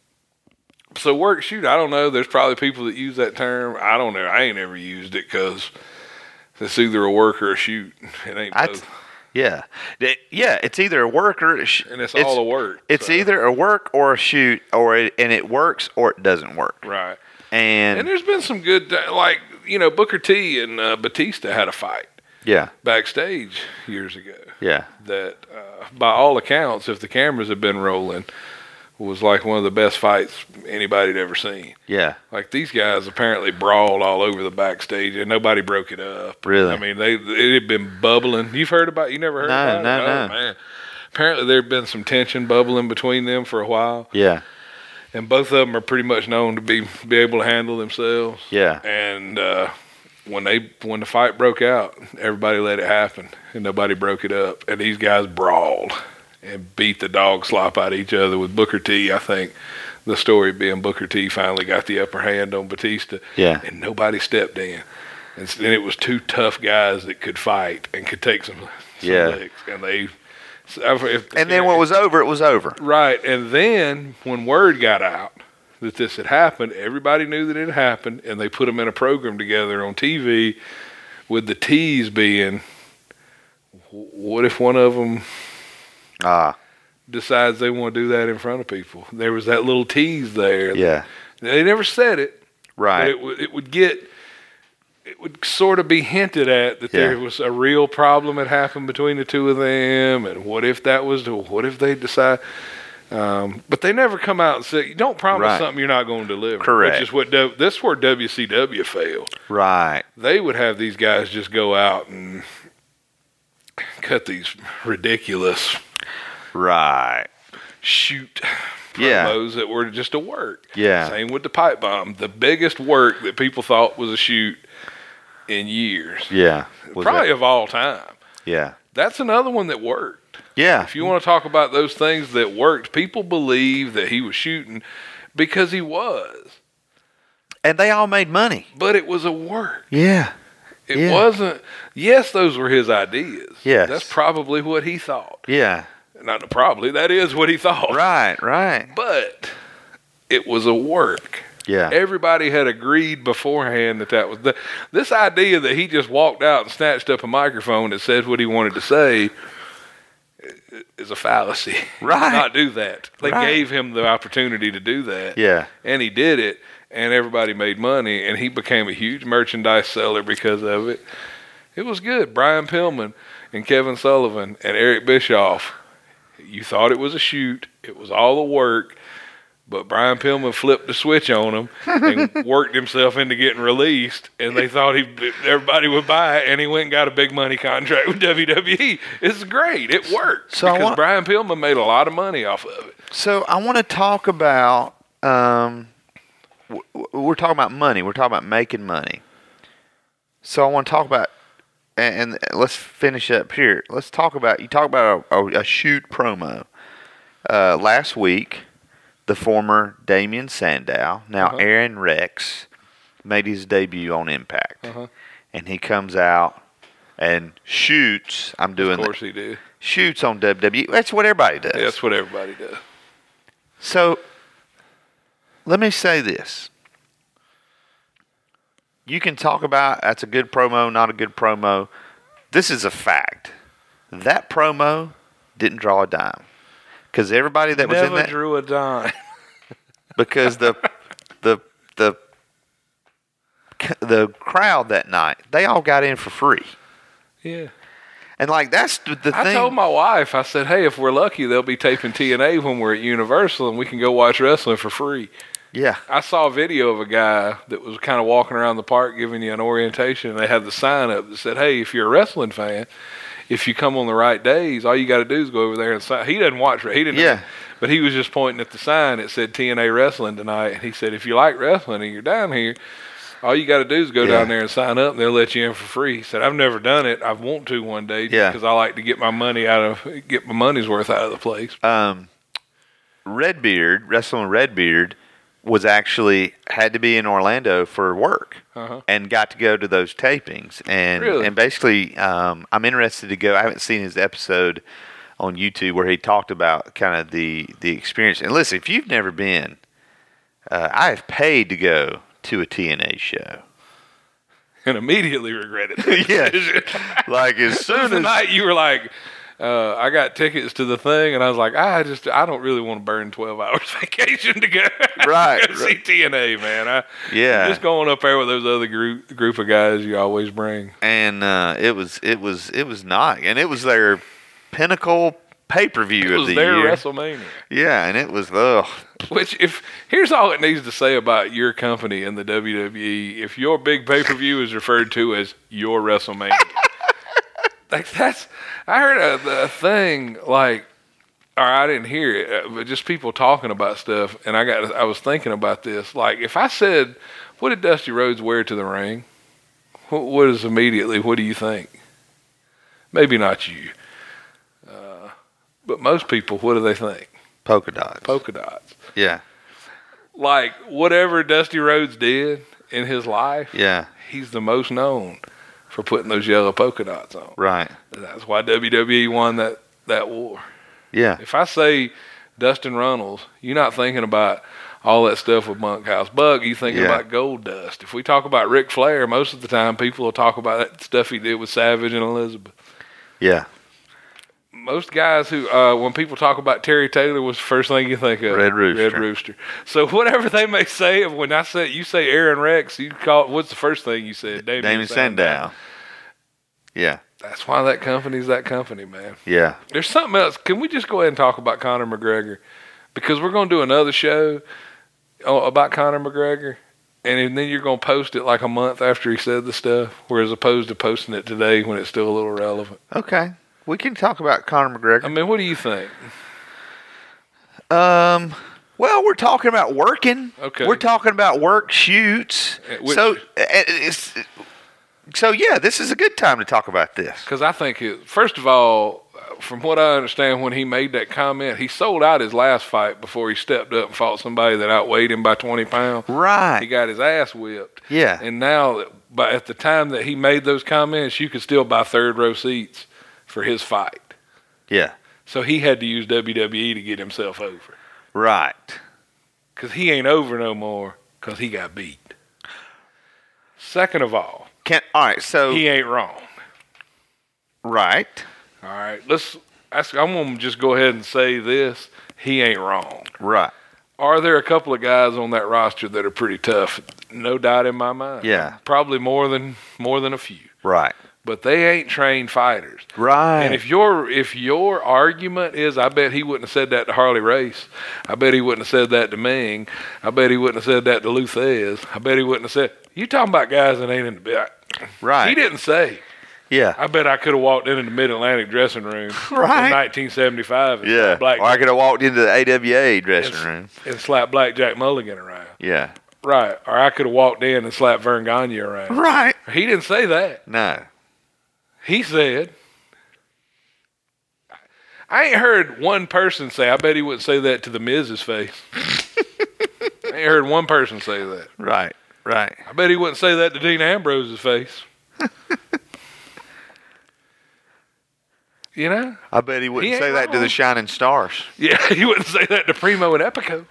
so work shoot, I don't know. There's probably people that use that term. I don't know. I ain't ever used it because it's either a work or a shoot. It ain't I both. t- yeah. It- yeah. It's either a work or a sh- And it's, all a work. It's so. either a work or a shoot, or it, and it works or it doesn't work. Right. And, And there's been some good, like, you know, Booker T and uh, Batista had a fight yeah. backstage years ago. Yeah. That, uh, by all accounts, if the cameras had been rolling, was like one of the best fights anybody'd ever seen. Yeah. Like these guys apparently brawled all over the backstage, and nobody broke it up. Really? I mean, they it had been bubbling. You've heard about? You never heard No, about no, it? no. Oh, man. Apparently, there had been some tension bubbling between them for a while, Yeah. and both of them are pretty much known to be be able to handle themselves. Yeah. And uh, when they when the fight broke out, everybody let it happen, and nobody broke it up. And these guys brawled and beat the dog slop out of each other. With Booker T, I think the story being Booker T finally got the upper hand on Batista. Yeah. And nobody stepped in. And, s- and it was two tough guys that could fight and could take some, some Yeah. licks. And they. So if, if- And then when it was over, it was over. Right. And then when word got out that this had happened, everybody knew that it had happened, and they put them in a program together on T V with the tease being, "Wh- what if one of them Ah. decides they want to do that in front of people?" There was that little tease there. Yeah. They never said it, but Right. it, would it would get, it would sort of be hinted at that there Yeah. was a real problem that happened between the two of them, and what if that was the, what if they decide, um, but they never come out and say, you don't promise Right. something you're not going to deliver. Correct. Which is what, W- this is where W C W failed. Right. They would have these guys just go out and cut these ridiculous Right. shoot Yeah. promos that were just a work. Yeah. Same with the pipe bomb. The biggest work that people thought was a shoot in years. Yeah. Was Probably it- of all time. Yeah. That's another one that worked. Yeah. If you want to talk about those things that worked, people believe that he was shooting because he was. And they all made money. But it was a work. Yeah. It Yeah. wasn't, yes, those were his ideas. Yes. That's probably what he thought. Yeah. Not probably, that is what he thought. Right. Right. But it was a work. Yeah. Everybody had agreed beforehand that that was the, this idea that he just walked out and snatched up a microphone that said what he wanted to say i- is a fallacy. Right. Not do that. They Right. gave him the opportunity to do that. Yeah. And he did it, and everybody made money, and he became a huge merchandise seller because of it. It was good. Brian Pillman and Kevin Sullivan and Eric Bischoff, you thought it was a shoot. It was all the work. But Brian Pillman flipped the switch on him and worked himself into getting released, and they thought he everybody would buy it, and he went and got a big money contract with W W E. It's great. It worked So I because want- Brian Pillman made a lot of money off of it. So I want to talk about. Um, w- w- we're talking about money. We're talking about making money. So I want to talk about, and, and let's finish up here. Let's talk about. You talk about a, a, a shoot promo. Uh, last week, the former Damian Sandow, now Uh-huh. Aaron Rex, made his debut on Impact, Uh-huh. and he comes out and shoots. I'm doing Of course the, he did. shoots on W W E. That's what everybody does. Yeah, that's what everybody does. So, let me say this. You can talk about that's a good promo, not a good promo. This is a fact. That promo didn't draw a dime because everybody that was Never in that drew a dime. because the the the the crowd that night, they all got in for free. Yeah. And like that's the, the I thing. told my wife, I said, hey, if we're lucky, they'll be taping T N A when we're at Universal and we can go watch wrestling for free. Yeah. I saw a video of a guy that was kind of walking around the park giving you an orientation, and they had the sign up that said, hey, if you're a wrestling fan, if you come on the right days, all you got to do is go over there and sign. He doesn't watch it. He didn't Yeah. know, but he was just pointing at the sign that said T N A Wrestling tonight. And he said, if you like wrestling and you're down here, all you got to do is go Yeah. down there and sign up, and they'll let you in for free. He said, I've never done it. I want to one day Yeah. because I like to get my money out of, get my money's worth out of the place. Um, Redbeard, wrestling Redbeard, was actually had to be in Orlando for work Uh-huh. and got to go to those tapings. And Really? and basically, um, I'm interested to go. I haven't seen his episode on YouTube where he talked about kind of the, the experience. And listen, if you've never been, uh, I have paid to go to a T N A show. And immediately regretted it. Yeah. Like as Soon soon the as night you were like, uh, I got tickets to the thing, and I was like, I just, I don't really want to burn twelve hours vacation to go, Right, go see right. T N A, man. I, Yeah. just going up there with those other group group of guys you always bring. and uh, it was it was it was not, and it was their pinnacle pay per view It of was the their year. WrestleMania. Yeah, and it was ugh. Which, if here's all it needs to say about your company in the W W E, if your big pay per view is referred to as your WrestleMania, like that's, I heard a, a thing like, or I didn't hear it, uh, but just people talking about stuff, and I got, I was thinking about this. Like, if I said, "What did Dusty Rhodes wear to the ring?" What, what is immediately? What do you think? Maybe not you, uh, but most people. What do they think? Polka dots. Polka dots. Yeah, Like, whatever Dusty Rhodes did in his life, yeah, he's the most known for putting those yellow polka dots on. right. That's why W W E won that, that war. Yeah, If I say Dustin Runnels, you're not thinking about all that stuff with Bunkhouse Buck. You're thinking Yeah. about Gold Dust. If we talk about Ric Flair, most of the time people will talk about that stuff he did with Savage and Elizabeth. yeah. Most guys who, uh, when people talk about Terry Taylor, what's the first thing you think of? Red Rooster. Red Rooster. So whatever they may say, when I say you say Aaron Rex, you call what's the first thing you said? Damien, Damien Sandow. Sandow. Yeah, That's why that company's that company, man. yeah. There's something else. Can we just go ahead and talk about Conor McGregor? Because we're going to do another show uh, about Conor McGregor, and then you're going to post it like a month after he said the stuff, whereas opposed to posting it today when it's still a little relevant. Okay, we can talk about Conor McGregor. I mean, what do you think? Um, well, we're talking about working. Okay. We're talking about work shoots. Uh, which- so, uh, it's, so yeah, this is a good time to talk about this. Because I think, it, first of all, from what I understand, when he made that comment, he sold out his last fight before he stepped up and fought somebody that outweighed him by twenty pounds. He Right. got his ass whipped. Yeah. And now, but at the time that he made those comments, you could still buy third row seats for his fight. Yeah. So he had to use W W E to get himself over. Right. Because he ain't over no more because he got beat. Second of all, Can all right. So he ain't wrong. right. All right, let's. Ask, I'm gonna just go ahead and say this: he ain't wrong. Right. Are there a couple of guys on that roster that are pretty tough? No doubt in my mind. Yeah. Probably more than more than a few. Right. But they ain't trained fighters. Right. And if your if your argument is, I bet he wouldn't have said that to Harley Race. I bet he wouldn't have said that to Ming. I bet he wouldn't have said that to Luthez. I bet he wouldn't have said. You talking about guys that ain't in the bit? right. He didn't say. Yeah. I bet I could have walked into the Mid Atlantic dressing room Right. in nineteen seventy-five. And yeah. slapped Black Or I could have walked into the A W A dressing and, room. and slapped Black Jack Mulligan around. Yeah. Right. Or I could have walked in and slapped Vern Gagne around. Right. He didn't say that. No. He said, I ain't heard one person say, I bet he wouldn't say that to the Miz's face. I ain't heard one person say that. Right. Right. I bet he wouldn't say that to Dean Ambrose's face. You know? I bet he wouldn't He say ain't that to wrong. the Shining Stars. Yeah, he wouldn't say that to Primo and Epico.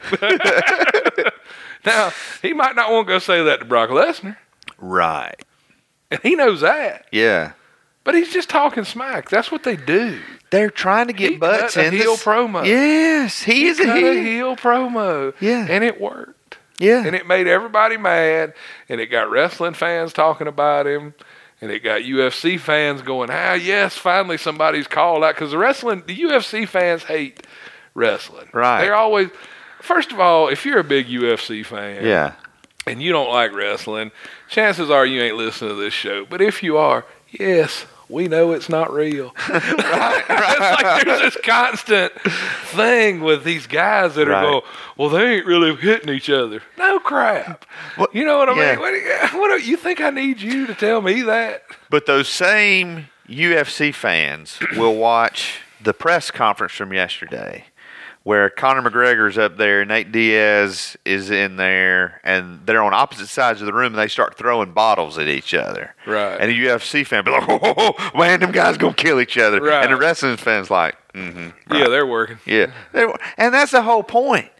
Now, he might not want to go say that to Brock Lesnar. Right. And he knows that. Yeah. But he's just talking smack. That's what they do. They're trying to get He butts cut a in heel this. promo. Yes, he, He is a cut heel. a heel promo. Yeah. And it worked. Yeah. And it made everybody mad. And it got wrestling fans talking about him. And it got U F C fans going, ah, yes, finally somebody's called out. Because the wrestling, the U F C fans hate wrestling. Right. They're always, first of all, if you're a big U F C fan Yeah. and you don't like wrestling, chances are you ain't listening to this show. But if you are, yes, we know it's not real. right, right. It's like there's this constant thing with these guys that are Right. going, well, they ain't really hitting each other. No crap. What- You know what I yeah. mean? What, do you, what do you think I need you to tell me that? But those same U F C fans will watch the press conference from yesterday where Conor McGregor's up there, Nate Diaz is in there, and they're on opposite sides of the room, and they start throwing bottles at each other. Right. And a U F C fan be like, oh, oh, oh man, them guys going to kill each other. Right. And the wrestling fan's like, mm-hmm. Yeah, they're working. Yeah. They- And that's the whole point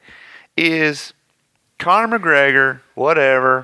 is Conor McGregor, whatever,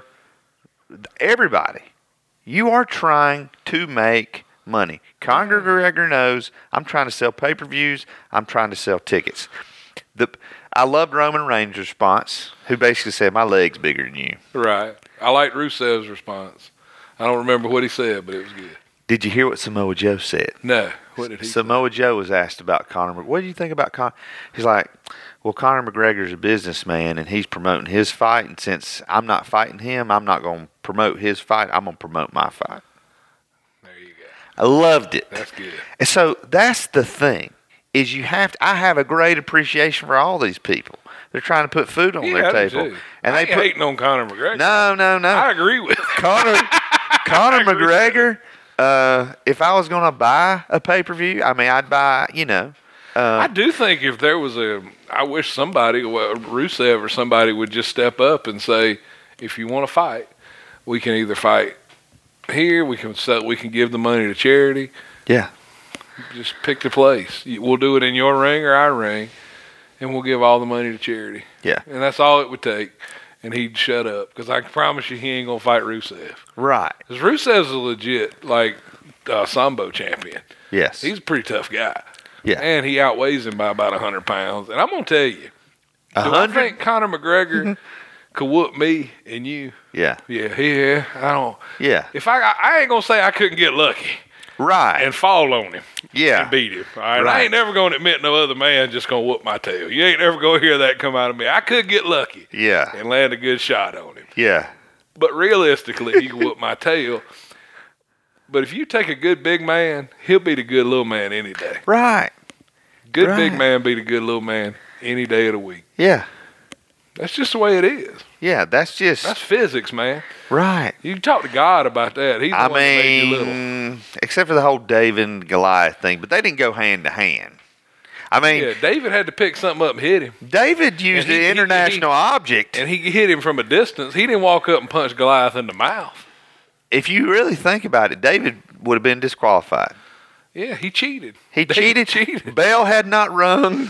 everybody, you are trying to make money. Conor McGregor knows I'm trying to sell pay-per-views. I'm trying to sell tickets. The I loved Roman Reigns' response, who basically said, my leg's bigger than you. Right. I liked Rusev's response. I don't remember what he said, but it was good. Did you hear what Samoa Joe said? No. What did he say? Samoa Joe was asked about Conor McGregor. What do you think about Conor? He's like, well, Conor McGregor's a businessman, and he's promoting his fight. And since I'm not fighting him, I'm not going to promote his fight. I'm going to promote my fight. There you go. I loved it. That's good. And so that's the thing, is you have to, I have a great appreciation for all these people. They're trying to put food on Yeah, their I do table. too. And I they ain't put, hating on Conor McGregor. no, no, no. I agree with Conor, Conor McGregor, uh, if I was going to buy a pay-per-view, I mean, I'd buy, you know. Uh, I do think if there was a, I wish somebody, well, Rusev or somebody would just step up and say, if you want to fight, we can either fight here, we can sell, we can give the money to charity. yeah. Just pick the place. We'll do it in your ring or our ring, and we'll give all the money to charity. Yeah. And that's all it would take. And he'd shut up because I can promise you he ain't gonna fight Rusev. Right. Because Rusev's a legit like uh, sambo champion. Yes. He's a pretty tough guy. Yeah. And he outweighs him by about a hundred pounds. And I'm gonna tell you, A do I hundred? think Conor McGregor could whoop me and you? Yeah. Yeah, yeah. I don't. Yeah. If I, I ain't gonna say I couldn't get lucky Right. and fall on him. Yeah. And beat him. All right? Right. I ain't never going to admit no other man just going to whoop my tail. You ain't ever going to hear that come out of me. I could get lucky Yeah. and land a good shot on him. Yeah. But realistically, he can whoop my tail. But if you take a good big man, he'll beat a good little man any day. Right. Good Right. big man beat a good little man any day of the week. Yeah. That's just the way it is. Yeah. That's just That's physics, man. right. You can talk to God about that. He's the I one that made you little. mean, except for the whole David and Goliath thing, but they didn't go hand to hand. I mean, Yeah, David had to pick something up and hit him. David used And he- an he- international object. And he hit him from a distance. He didn't walk up and punch Goliath in the mouth. If you really think about it, David would have been disqualified. Yeah, he cheated. He David cheated. cheated. Bell had not rung.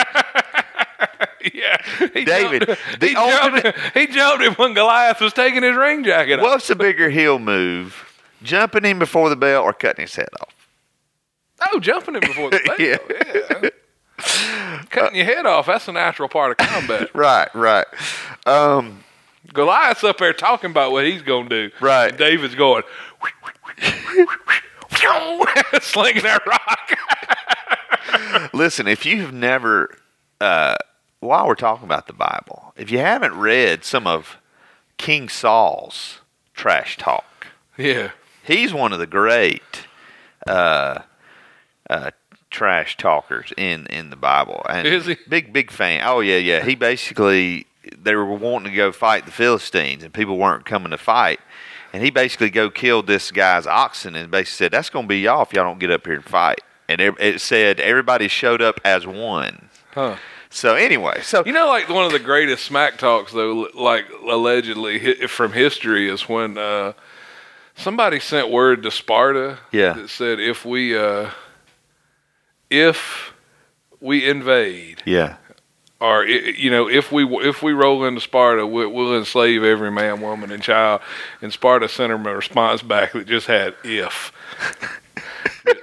Yeah, he David, jumped, the he, ultimate- jumped, he jumped him when Goliath was taking his ring jacket off. What's a bigger heel move? Jumping him before the bell or cutting his head off? Oh, jumping him before the bell. Yeah. yeah. Cutting your head off, that's a natural part of combat. Right, right. Um, Goliath's up there talking about what he's going to do. Right. And David's going, slinging that rock. listen, if you've never, uh, while we're talking about the Bible, if you haven't read some of King Saul's trash talk, Yeah. he's one of the great uh, uh, trash talkers in, in the Bible. And Is he? Big, big fan. Oh, yeah, yeah. He basically, they were wanting to go fight the Philistines, and people weren't coming to fight. And he basically go killed this guy's oxen and basically said, that's going to be y'all if y'all don't get up here and fight. And it, it said everybody showed up as one. Huh. So anyway, so You know, like one of the greatest smack talks, though, like allegedly hi- from history, is when uh, somebody sent word to Sparta Yeah. that said, if we uh, if we invade, yeah, or i- you know, if we if we roll into Sparta, we'll, we'll enslave every man, woman, and child. And Sparta sent him a response back that just had "if."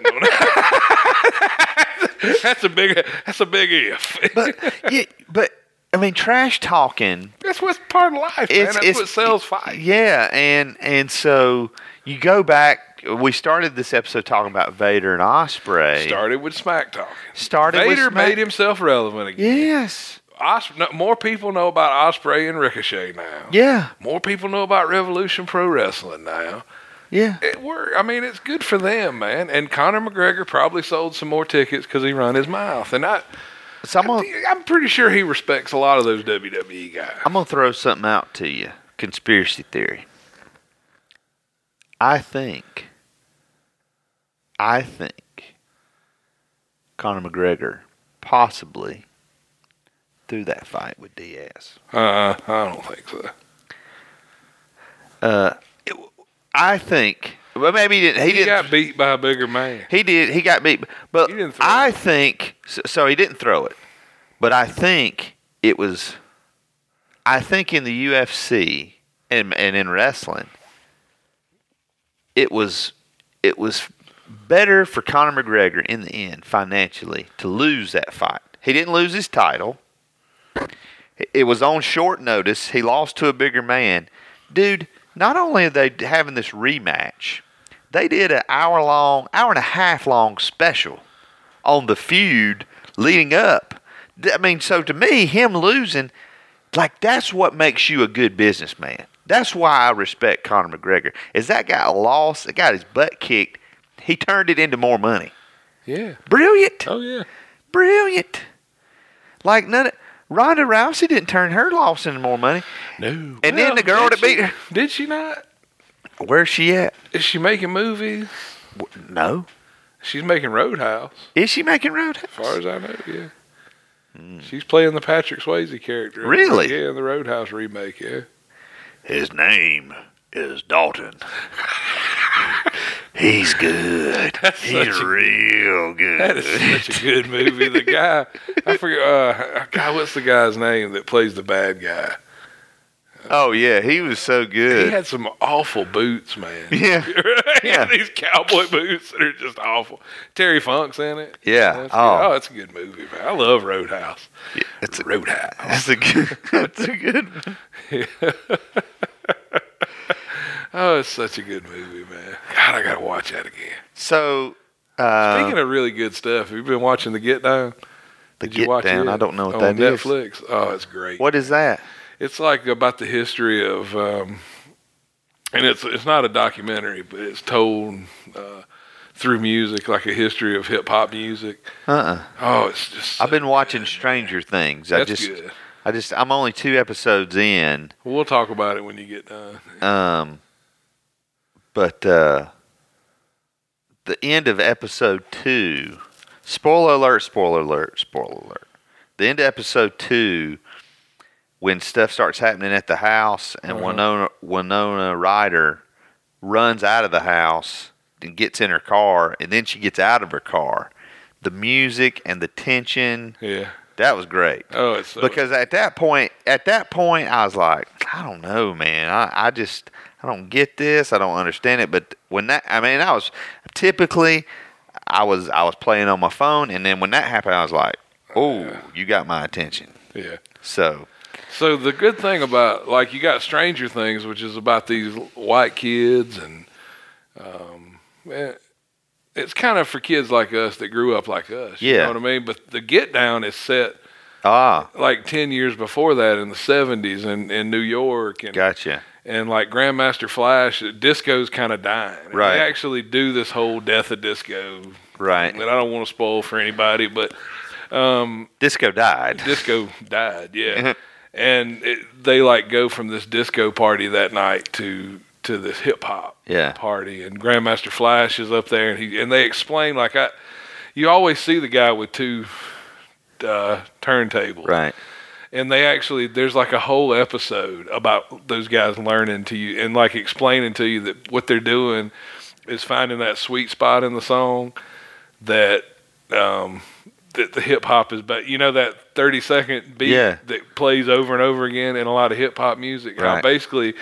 no, no. That's a big. That's a big if. But yeah, but I mean, trash talking. That's what's part of life, man. It's, That's it's, what sells fight. Yeah, and and so you go back. We started this episode talking about Vader and Ospreay. Started with smack talking. Started Vader with smack- made himself relevant again. Yes. Os- no, more people know about Ospreay and Ricochet now. Yeah. More people know about Revolution Pro Wrestling now. Yeah. It were, I mean, it's good for them, man. And Conor McGregor probably sold some more tickets because he run his mouth. And I, So I'm gonna, I'm pretty sure he respects a lot of those W W E guys. I'm gonna throw something out to you. Conspiracy theory. I think. I think. Conor McGregor possibly threw that fight with Diaz. Uh, I don't think so. Uh, it, I think. Well, maybe he didn't. He, He, didn't. got beat by a bigger man. He did. He got beat. But He didn't throw I it. think so, so. He didn't throw it, but I think it was. I think in the U F C and and in wrestling, it was it was better for Conor McGregor in the end financially to lose that fight. He didn't lose his title. It was on short notice. He lost to a bigger man, dude. Not only are they having this rematch, they did an hour long, hour and a half long special on the feud leading up. I mean, so to me, him losing, like that's what makes you a good businessman. That's why I respect Conor McGregor. Is that guy lost? That got his butt kicked. He turned it into more money. Yeah. Brilliant. Oh, yeah. Brilliant. Like none of, Ronda Rousey didn't turn her loss into more money. No. And Well, then the girl did that beat she- her. Did she not? Where's she at? Is she making movies? No. She's making Roadhouse, Is she making Roadhouse? as far as I know, yeah. She's playing the Patrick Swayze character. Really? Yeah, in the Roadhouse remake, yeah. His name is Dalton. He's good. He's such a- real good. That is such a good movie. The guy, I forget, uh, God, what's the guy's name that plays the bad guy? Oh yeah, he was so He good. had some awful boots, man. Yeah. He Yeah. had these cowboy boots that are just awful. Terry Funk's in it. Yeah. That's Oh. good. Oh, it's a good movie, man. I love Roadhouse. Yeah, it's a, Roadhouse. that's a good. That's a good one. Oh, it's such a good movie, man. God, I gotta watch that again. So, uh, Speaking of really good stuff, have you been watching The Get Down? the Did you Get watch Down. it? I don't know what on that is. Netflix. Oh, it's great. What is that? It's like about the history of, um, and it's it's not a documentary, but it's told uh, through music, like a history of hip hop music. Uh. uh Oh, it's just. I've been so watching good, Stranger Things. man. I That's just. good. I just. I'm only two episodes in. We'll talk about it when you get done. Um. But uh, the end of episode two. Spoiler alert! Spoiler alert! Spoiler alert! The end of episode two, when stuff starts happening at the house, and Uh-huh. Winona Winona Ryder runs out of the house and gets in her car, and then she gets out of her car. The music and the tension, Yeah. that was great. Oh, it's so Because at that point, at that point, I was like, I don't know, man. I, I just, I don't get this. I don't understand it. But when that, I mean, I was typically, I was, I was playing on my phone, and then when that happened, I was like, oh, you got my attention. yeah. So, So the good thing about, like, you got Stranger Things, which is about these white kids, and um, eh, it's kind of for kids like us that grew up like us. You Yeah. know what I mean? But the Get Down is set ah, like ten years before that in the seventies in, in New York. And, gotcha. and like Grandmaster Flash, disco's kind of dying. And Right. They actually do this whole death of disco. Right. And I don't want to spoil for anybody, but um, Disco died. disco died, yeah. And it, they like go from this disco party that night to to this hip hop Yeah. party, and Grandmaster Flash is up there, and he and they explain like I, you always see the guy with two uh, turntables, Right. and they actually there's like a whole episode about those guys learning to you and like explaining to you that what they're doing is finding that sweet spot in the song that um, that the hip hop is, but you know that thirty second beat Yeah. that plays over and over again in a lot of hip hop music. How Right. basically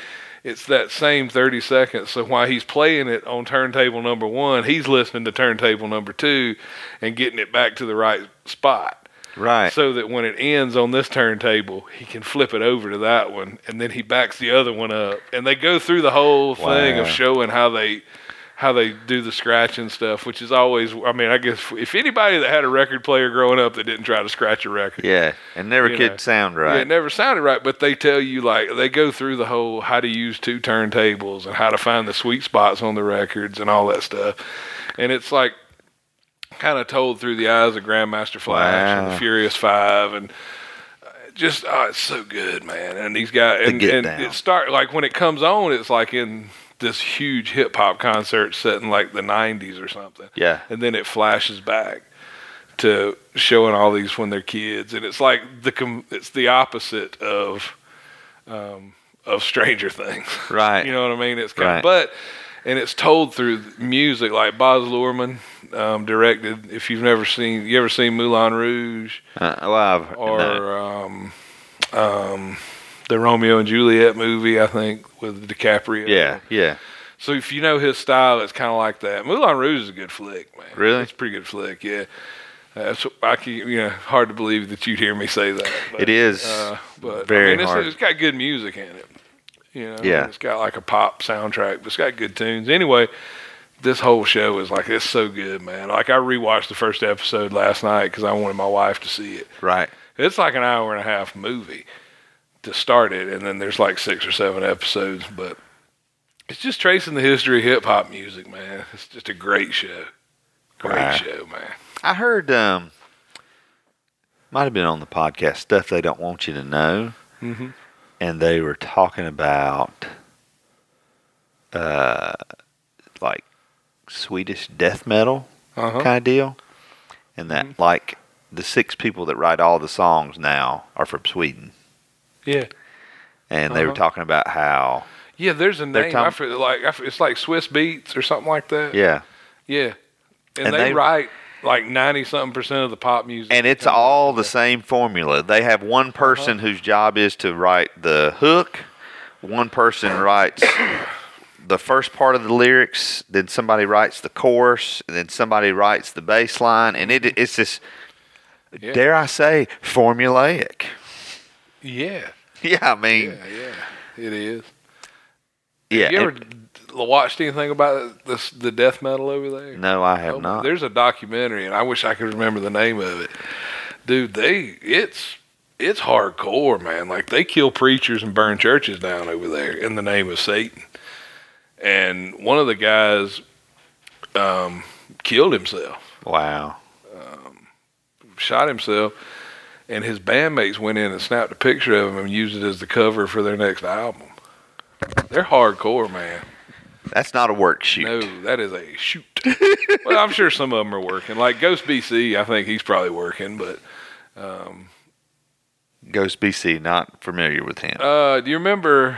it's that same thirty seconds. So while he's playing it on turntable number one, he's listening to turntable number two and getting it back to the right spot. Right. So that when it ends on this turntable, he can flip it over to that one, and then he backs the other one up. And they go through the whole thing Wow. of showing how they how they do the scratching stuff, which is always, I mean, I guess if anybody that had a record player growing up that didn't try to scratch a record. Yeah, and never You could know. sound Yeah, right. it never sounded right, but they tell you, like, they go through the whole how to use two turntables and how to find the sweet spots on the records and all that stuff. And it's like kind of told through the eyes of Grandmaster Flash and Wow. the Furious Five, and uh, just, oh, it's so good, man. And these guys, The and, get and down. it start, like, when it comes on, it's like in this huge hip hop concert set in like the nineties or something. Yeah. And then it flashes back to showing all these when they're kids, and it's like the com- it's the opposite of um, of Stranger Things. Right. You know what I mean? It's kind Right. of, but and it's told through music, like Baz Luhrmann um, directed. If you've never seen, you ever seen Moulin Rouge Uh, well, I've, or no. um, um, the Romeo and Juliet movie? I think with DiCaprio. Yeah, yeah. So if you know his style, it's kind of like that. Moulin Rouge is a good flick, man. Really? It's a pretty good flick, yeah. Uh, so I can, you know, hard to believe that you'd hear me say that. But, It is uh, but very I mean, it's, hard. it's got good music in it. You know, Yeah. it's got like a pop soundtrack, but it's got good tunes. Anyway, this whole show is like, it's so good, man. Like, I rewatched the first episode last night because I wanted my wife to see it. Right. It's like an hour and a half movie to start it, and then there's like six or seven episodes, but it's just tracing the history of hip hop music, man. It's just a great show. Great Right. show, man. I heard, um, might have been on the podcast, Stuff They Don't Want You to Know. Mm-hmm. And they were talking about, uh, like Swedish death metal Uh-huh. kind of deal. And that, Mm-hmm. like, the six people that write all the songs now are from Sweden. Yeah. And they were Uh-huh. talking about how, Yeah, there's a They're name. tom- I feel like I feel, it's like Swiss Beats or something like that. yeah. Yeah. And, And they, they- write like ninety something percent of the pop music. And that it's comes out all of the there. same formula. They have one person Uh-huh. whose job is to write the hook. One person writes the first part of the lyrics. Then somebody writes the chorus. And then somebody writes the bass line. And it, it's this, Yeah. dare I say, formulaic. Yeah. Yeah, I mean, Yeah, yeah. It is. yeah. Have you ever and- d- watched anything about this, the death metal over there? no, I have Oh, not. There's a documentary, and I wish I could remember the name of it. Dude, they it's it's hardcore, man. Like, they kill preachers and burn churches down over there in the name of Satan. And one of the guys um, killed himself, Wow. shot himself, and his bandmates went in and snapped a picture of him and used it as the cover for their next album. They're hardcore, man. That's not a work shoot. No, that is a shoot. Well, I'm sure some of them are working. Like Ghost B C, I think he's probably working. But um, Ghost B C, not familiar with him. uh, do you remember?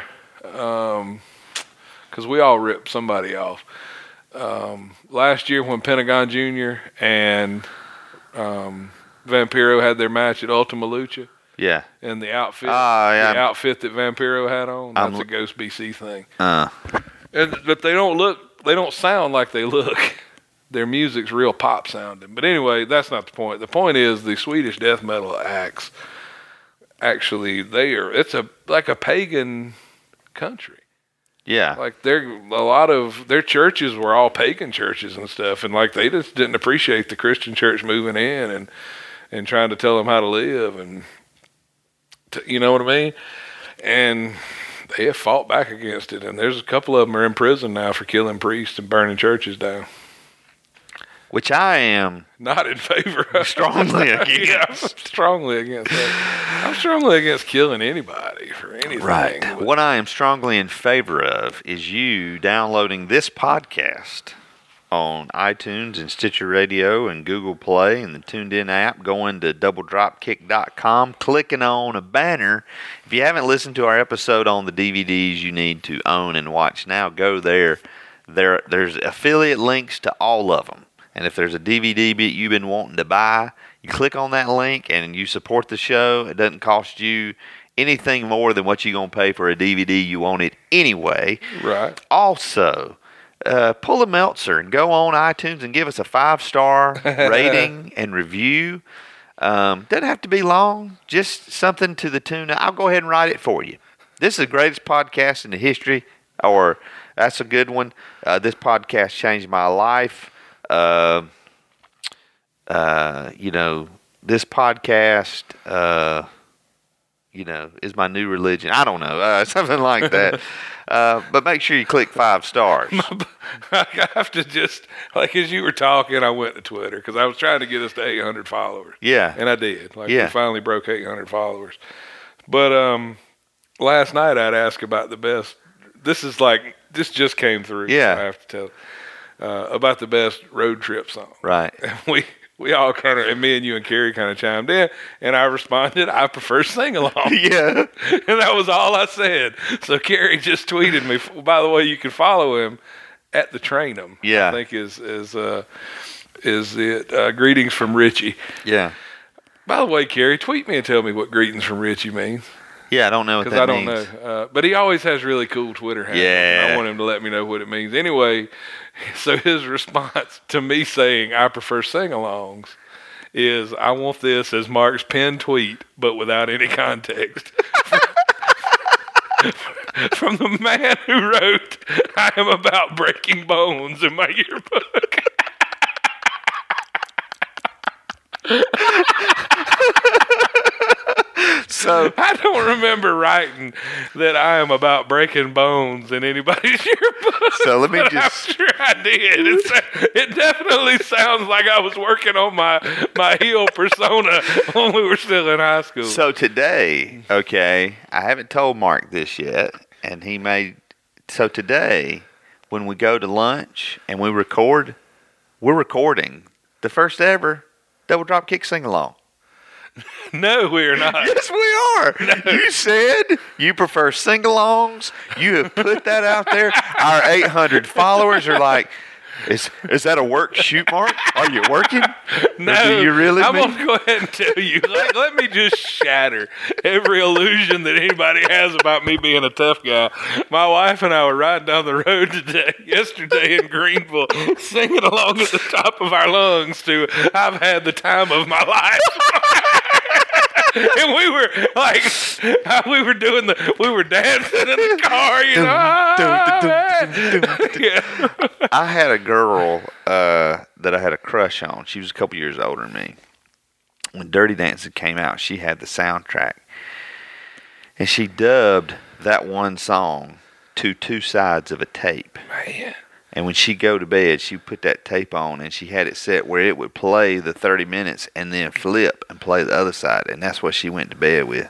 Because we all ripped somebody off um, last year when Pentagon Junior and um, Vampiro had their match at Ultima Lucha, yeah. and the outfit, Ah, yeah. the outfit that Vampiro had on, that's I'm- a Ghost B C thing. Uh, And, but they don't look, they don't sound like they look. Their music's real pop sounding. But anyway, that's not the point. The point is the Swedish death metal acts, actually, they are, it's a like a pagan country. yeah. Like, they're, a lot of their churches were all pagan churches and stuff. And like, they just didn't appreciate the Christian church moving in and, and trying to tell them how to live. And, to, you know what I mean? And they have fought back against it, and there's a couple of them are in prison now for killing priests and burning churches down. Which I am Not in favor of. strongly Yeah, I'm against. strongly against that. I'm strongly against killing anybody for anything. Right. But- What I am strongly in favor of is you downloading this podcast on iTunes and Stitcher Radio and Google Play and the Tuned In app, going to double drop kick dot com, clicking on a banner. If you haven't listened to our episode on the D V Ds you need to own and watch now, go there. There, There's affiliate links to all of them. And if there's a D V D that you've been wanting to buy, you click on that link and you support the show. It doesn't cost you anything more than what you're going to pay for a D V D, you want it anyway. Right. Also, uh, pull a Meltzer and go on iTunes and give us a five-star rating and review. Um, doesn't have to be long, just something to the tune. I'll go ahead and write it for you. This is the greatest podcast in the history, or that's a good one. Uh, this podcast changed my life. Uh, uh, you know, this podcast, uh, you know, is my new religion. I don't know, uh, something like that. Uh, but make sure you click five stars. I have to just, like as you were talking, I went to Twitter because I was trying to get us to eight hundred followers. Yeah. And I did. Like yeah. we finally broke eight hundred followers. But um, last night I'd ask about the best, this is like, this just came through. Yeah. So I have to tell, uh, about the best road trip song. Right. And we, we all kind of, and me and you and Carrie kind of chimed in, and I responded, I prefer sing along. Yeah. And that was all I said. So Carrie just tweeted me. By the way, you can follow him at the Train'em. Yeah. I think is is uh, is it uh, greetings from Richie. Yeah. By the way, Carrie, tweet me and tell me what greetings from Richie means. Yeah, I don't know what Because that I don't means. know. Uh, but he always has really cool Twitter handles. Yeah. I want him to let me know what it means. Anyway, so his response to me saying I prefer sing-alongs is, I want this as Mark's pinned tweet, but without any context. From the man who wrote, I am about breaking bones in my yearbook. So I don't remember writing that I am about breaking bones in anybody's yearbook. So let me but just- I'm sure I did. It, sa- it definitely sounds like I was working on my, my heel persona when we were still in high school. So today, okay, I haven't told Mark this yet, and he may. So today, when we go to lunch and we record, we're recording the first ever Double Drop Kick Sing Along. No, we are not. Yes, we are. You said you prefer sing-alongs. You have put that out there. Our eight hundred followers are like, is is that a work shoot, Mark? Are you working? No, Or do you really I'm mean? going to go ahead and tell you. Like, let me just shatter every illusion that anybody has about me being a tough guy. My wife and I were riding down the road today, yesterday in Greenville, singing along at the top of our lungs to "I've Had the Time of My Life." And we were like, we were doing the, we were dancing in the car, you know. Yeah. I had a girl uh, that I had a crush on. She was a couple years older than me. When Dirty Dancing came out, she had the soundtrack. And she dubbed that one song to two sides of a tape. Man. And when she'd go to bed, she'd put that tape on, and she had it set where it would play the thirty minutes and then flip and play the other side. And that's what she went to bed with.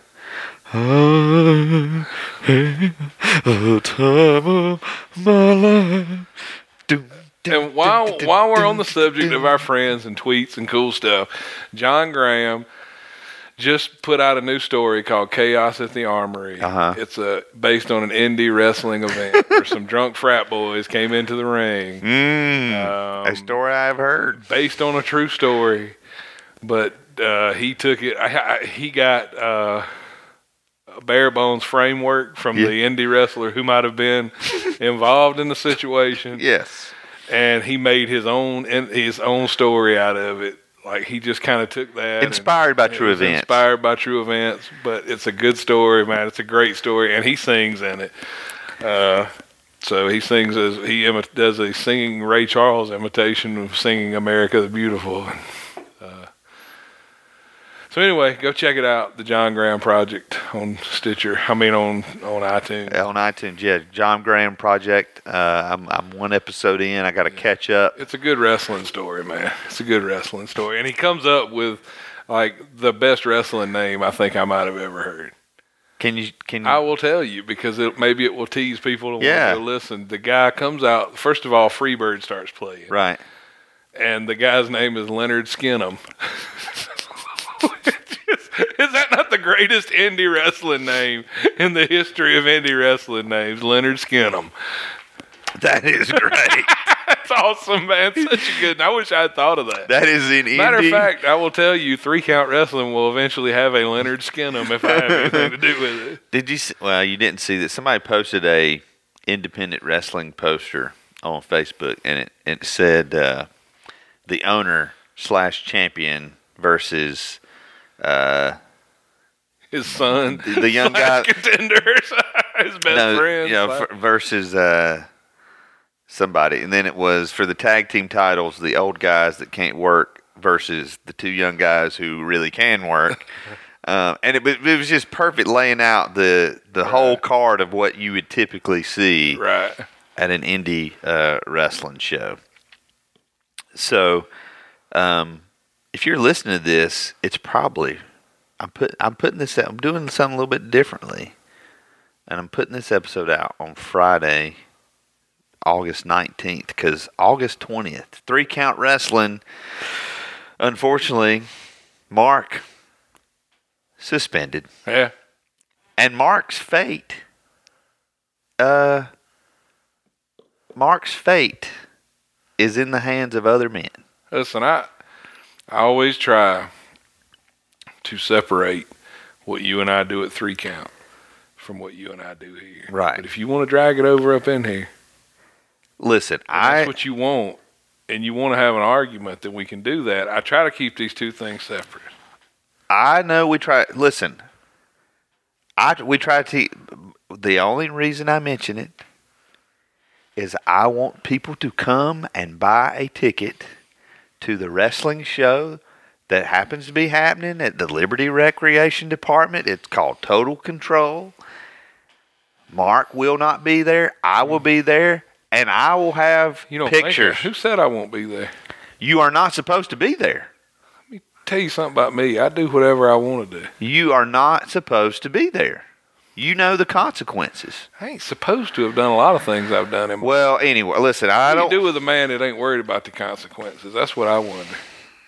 I had a time of my life. Doom, doom, And while doom, doom, while we're doom, on the subject doom. of our friends and tweets and cool stuff, John Graham just put out a new story called Chaos at the Armory. Uh-huh. It's a, based on an indie wrestling event where some drunk frat boys came into the ring. Mm, Um, a story I've heard. Based on a true story. But uh, he took it, I, I, he got uh, a bare bones framework from Yeah. the indie wrestler who might have been involved in the situation. Yes. And he made his own his own story out of it. Like, he just kind of took that. Inspired by and true it was events. Inspired by true events. But it's a good story, man. It's a great story. And he sings in it. Uh, so he sings as he imi- does a singing Ray Charles imitation of singing America the Beautiful. Uh, so anyway, go check it out. The John Graham Project on Stitcher. I mean, on, on iTunes. On iTunes, yeah. John Graham Project. Uh, I'm I'm one episode in. I got to catch up. It's a good wrestling story, man. It's a good wrestling story. And he comes up with, like, the best wrestling name I think I might have ever heard. Can you can you? I will tell you, because it, maybe it will tease people to Yeah. want to listen. The guy comes out, first of all, Freebird starts playing. Right. And the guy's name is Leonard Skinner. Is that not the greatest indie wrestling name in the history of indie wrestling names? Leonard Skinner. That is great. That's awesome, man. Such a good. I wish I had thought of that. That is in Matter Indy. of fact, I will tell you, Three Count Wrestling will eventually have a Leonard Skinner if I have anything to do with it. Did you? See, well, you didn't see that. Somebody posted a independent wrestling poster on Facebook, and it it said uh, the owner slash champion versus uh, his son, the young guy, contenders, his best no, friend, you know, slash- f- versus uh, somebody, and then it was for the tag team titles, the old guys that can't work versus the two young guys who really can work. Um, and it, it was just perfect laying out the the Right. whole card of what you would typically see right. at an indie uh, wrestling show. So, um, if you're listening to this, it's probably I'm put I'm putting this out, I'm doing something a little bit differently, and I'm putting this episode out on Friday, August nineteenth, because August twentieth, Three Count Wrestling. Unfortunately, Mark suspended, Yeah. and Mark's fate. Uh. Mark's fate is in the hands of other men. Listen, I I always try to separate what you and I do at Three Count from what you and I do here. Right. But if you want to drag it over up in here, Listen, and I that's what you want, and you want to have an argument, then we can do that. I try to keep these two things separate. I know we try. Listen, I we try to. The only reason I mention it is I want people to come and buy a ticket to the wrestling show that happens to be happening at the Liberty Recreation Department. It's called Total Control. Mark will not be there. I will be there, and I will have You don't pictures. Think that. Who said I won't be there? You are not supposed to be there. Tell you something about me. I do whatever I want to do. You are not supposed to be there. You know the consequences. I ain't supposed to have done a lot of things I've done in my Well, anyway, listen, I What do don't. you do with a man that ain't worried about the consequences? That's what I wonder.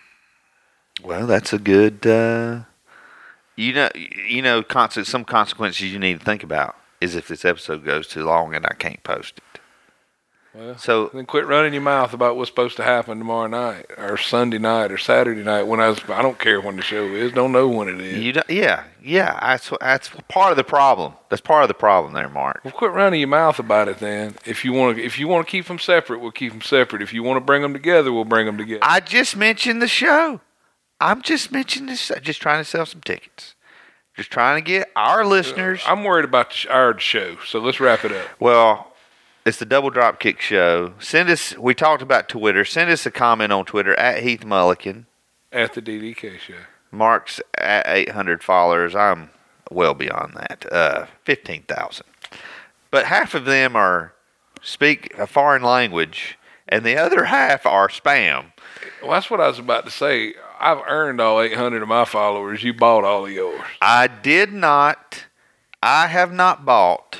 Well, that's a good. Uh, you know, you know, conse- some consequences you need to think about is if this episode goes too long and I can't post it. Well, So then quit running your mouth about what's supposed to happen tomorrow night or Sunday night or Saturday night. When I was, I don't care when the show is. Don't know when it is. you, don't, yeah, yeah, that's that's part of the problem. That's part of the problem there, Mark. Well, quit running your mouth about it then. If you want to, if you want to keep them separate, we'll keep them separate. If you want to bring them together, we'll bring them together. I just mentioned the show. I'm just mentioning this. Just trying to sell some tickets. Just trying to get our listeners. I'm worried about the sh- our show, so let's wrap it up. Well, it's the Double Dropkick Show. Send us. We talked about Twitter. Send us a comment on Twitter at Heath Mulligan. At the D D K show. Mark's at eight hundred followers. I'm well beyond that. Uh, fifteen thousand. But half of them are speak a foreign language, and the other half are spam. Well, that's what I was about to say. I've earned all eight hundred of my followers. You bought all of yours. I did not. I have not bought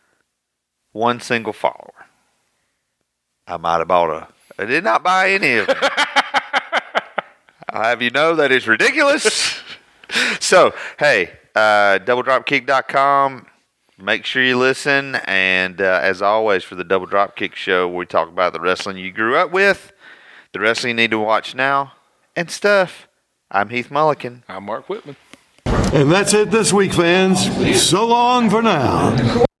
one single follower. I might have bought a. I did not buy any of them. I'll have you know that is ridiculous. So, hey, uh, double dropkick dot com. Make sure you listen. And uh, as always, for the Double Dropkick Show, we talk about the wrestling you grew up with, the wrestling you need to watch now, and stuff. I'm Heath Mulligan. I'm Mark Whitman. And that's it this week, fans. So long for now.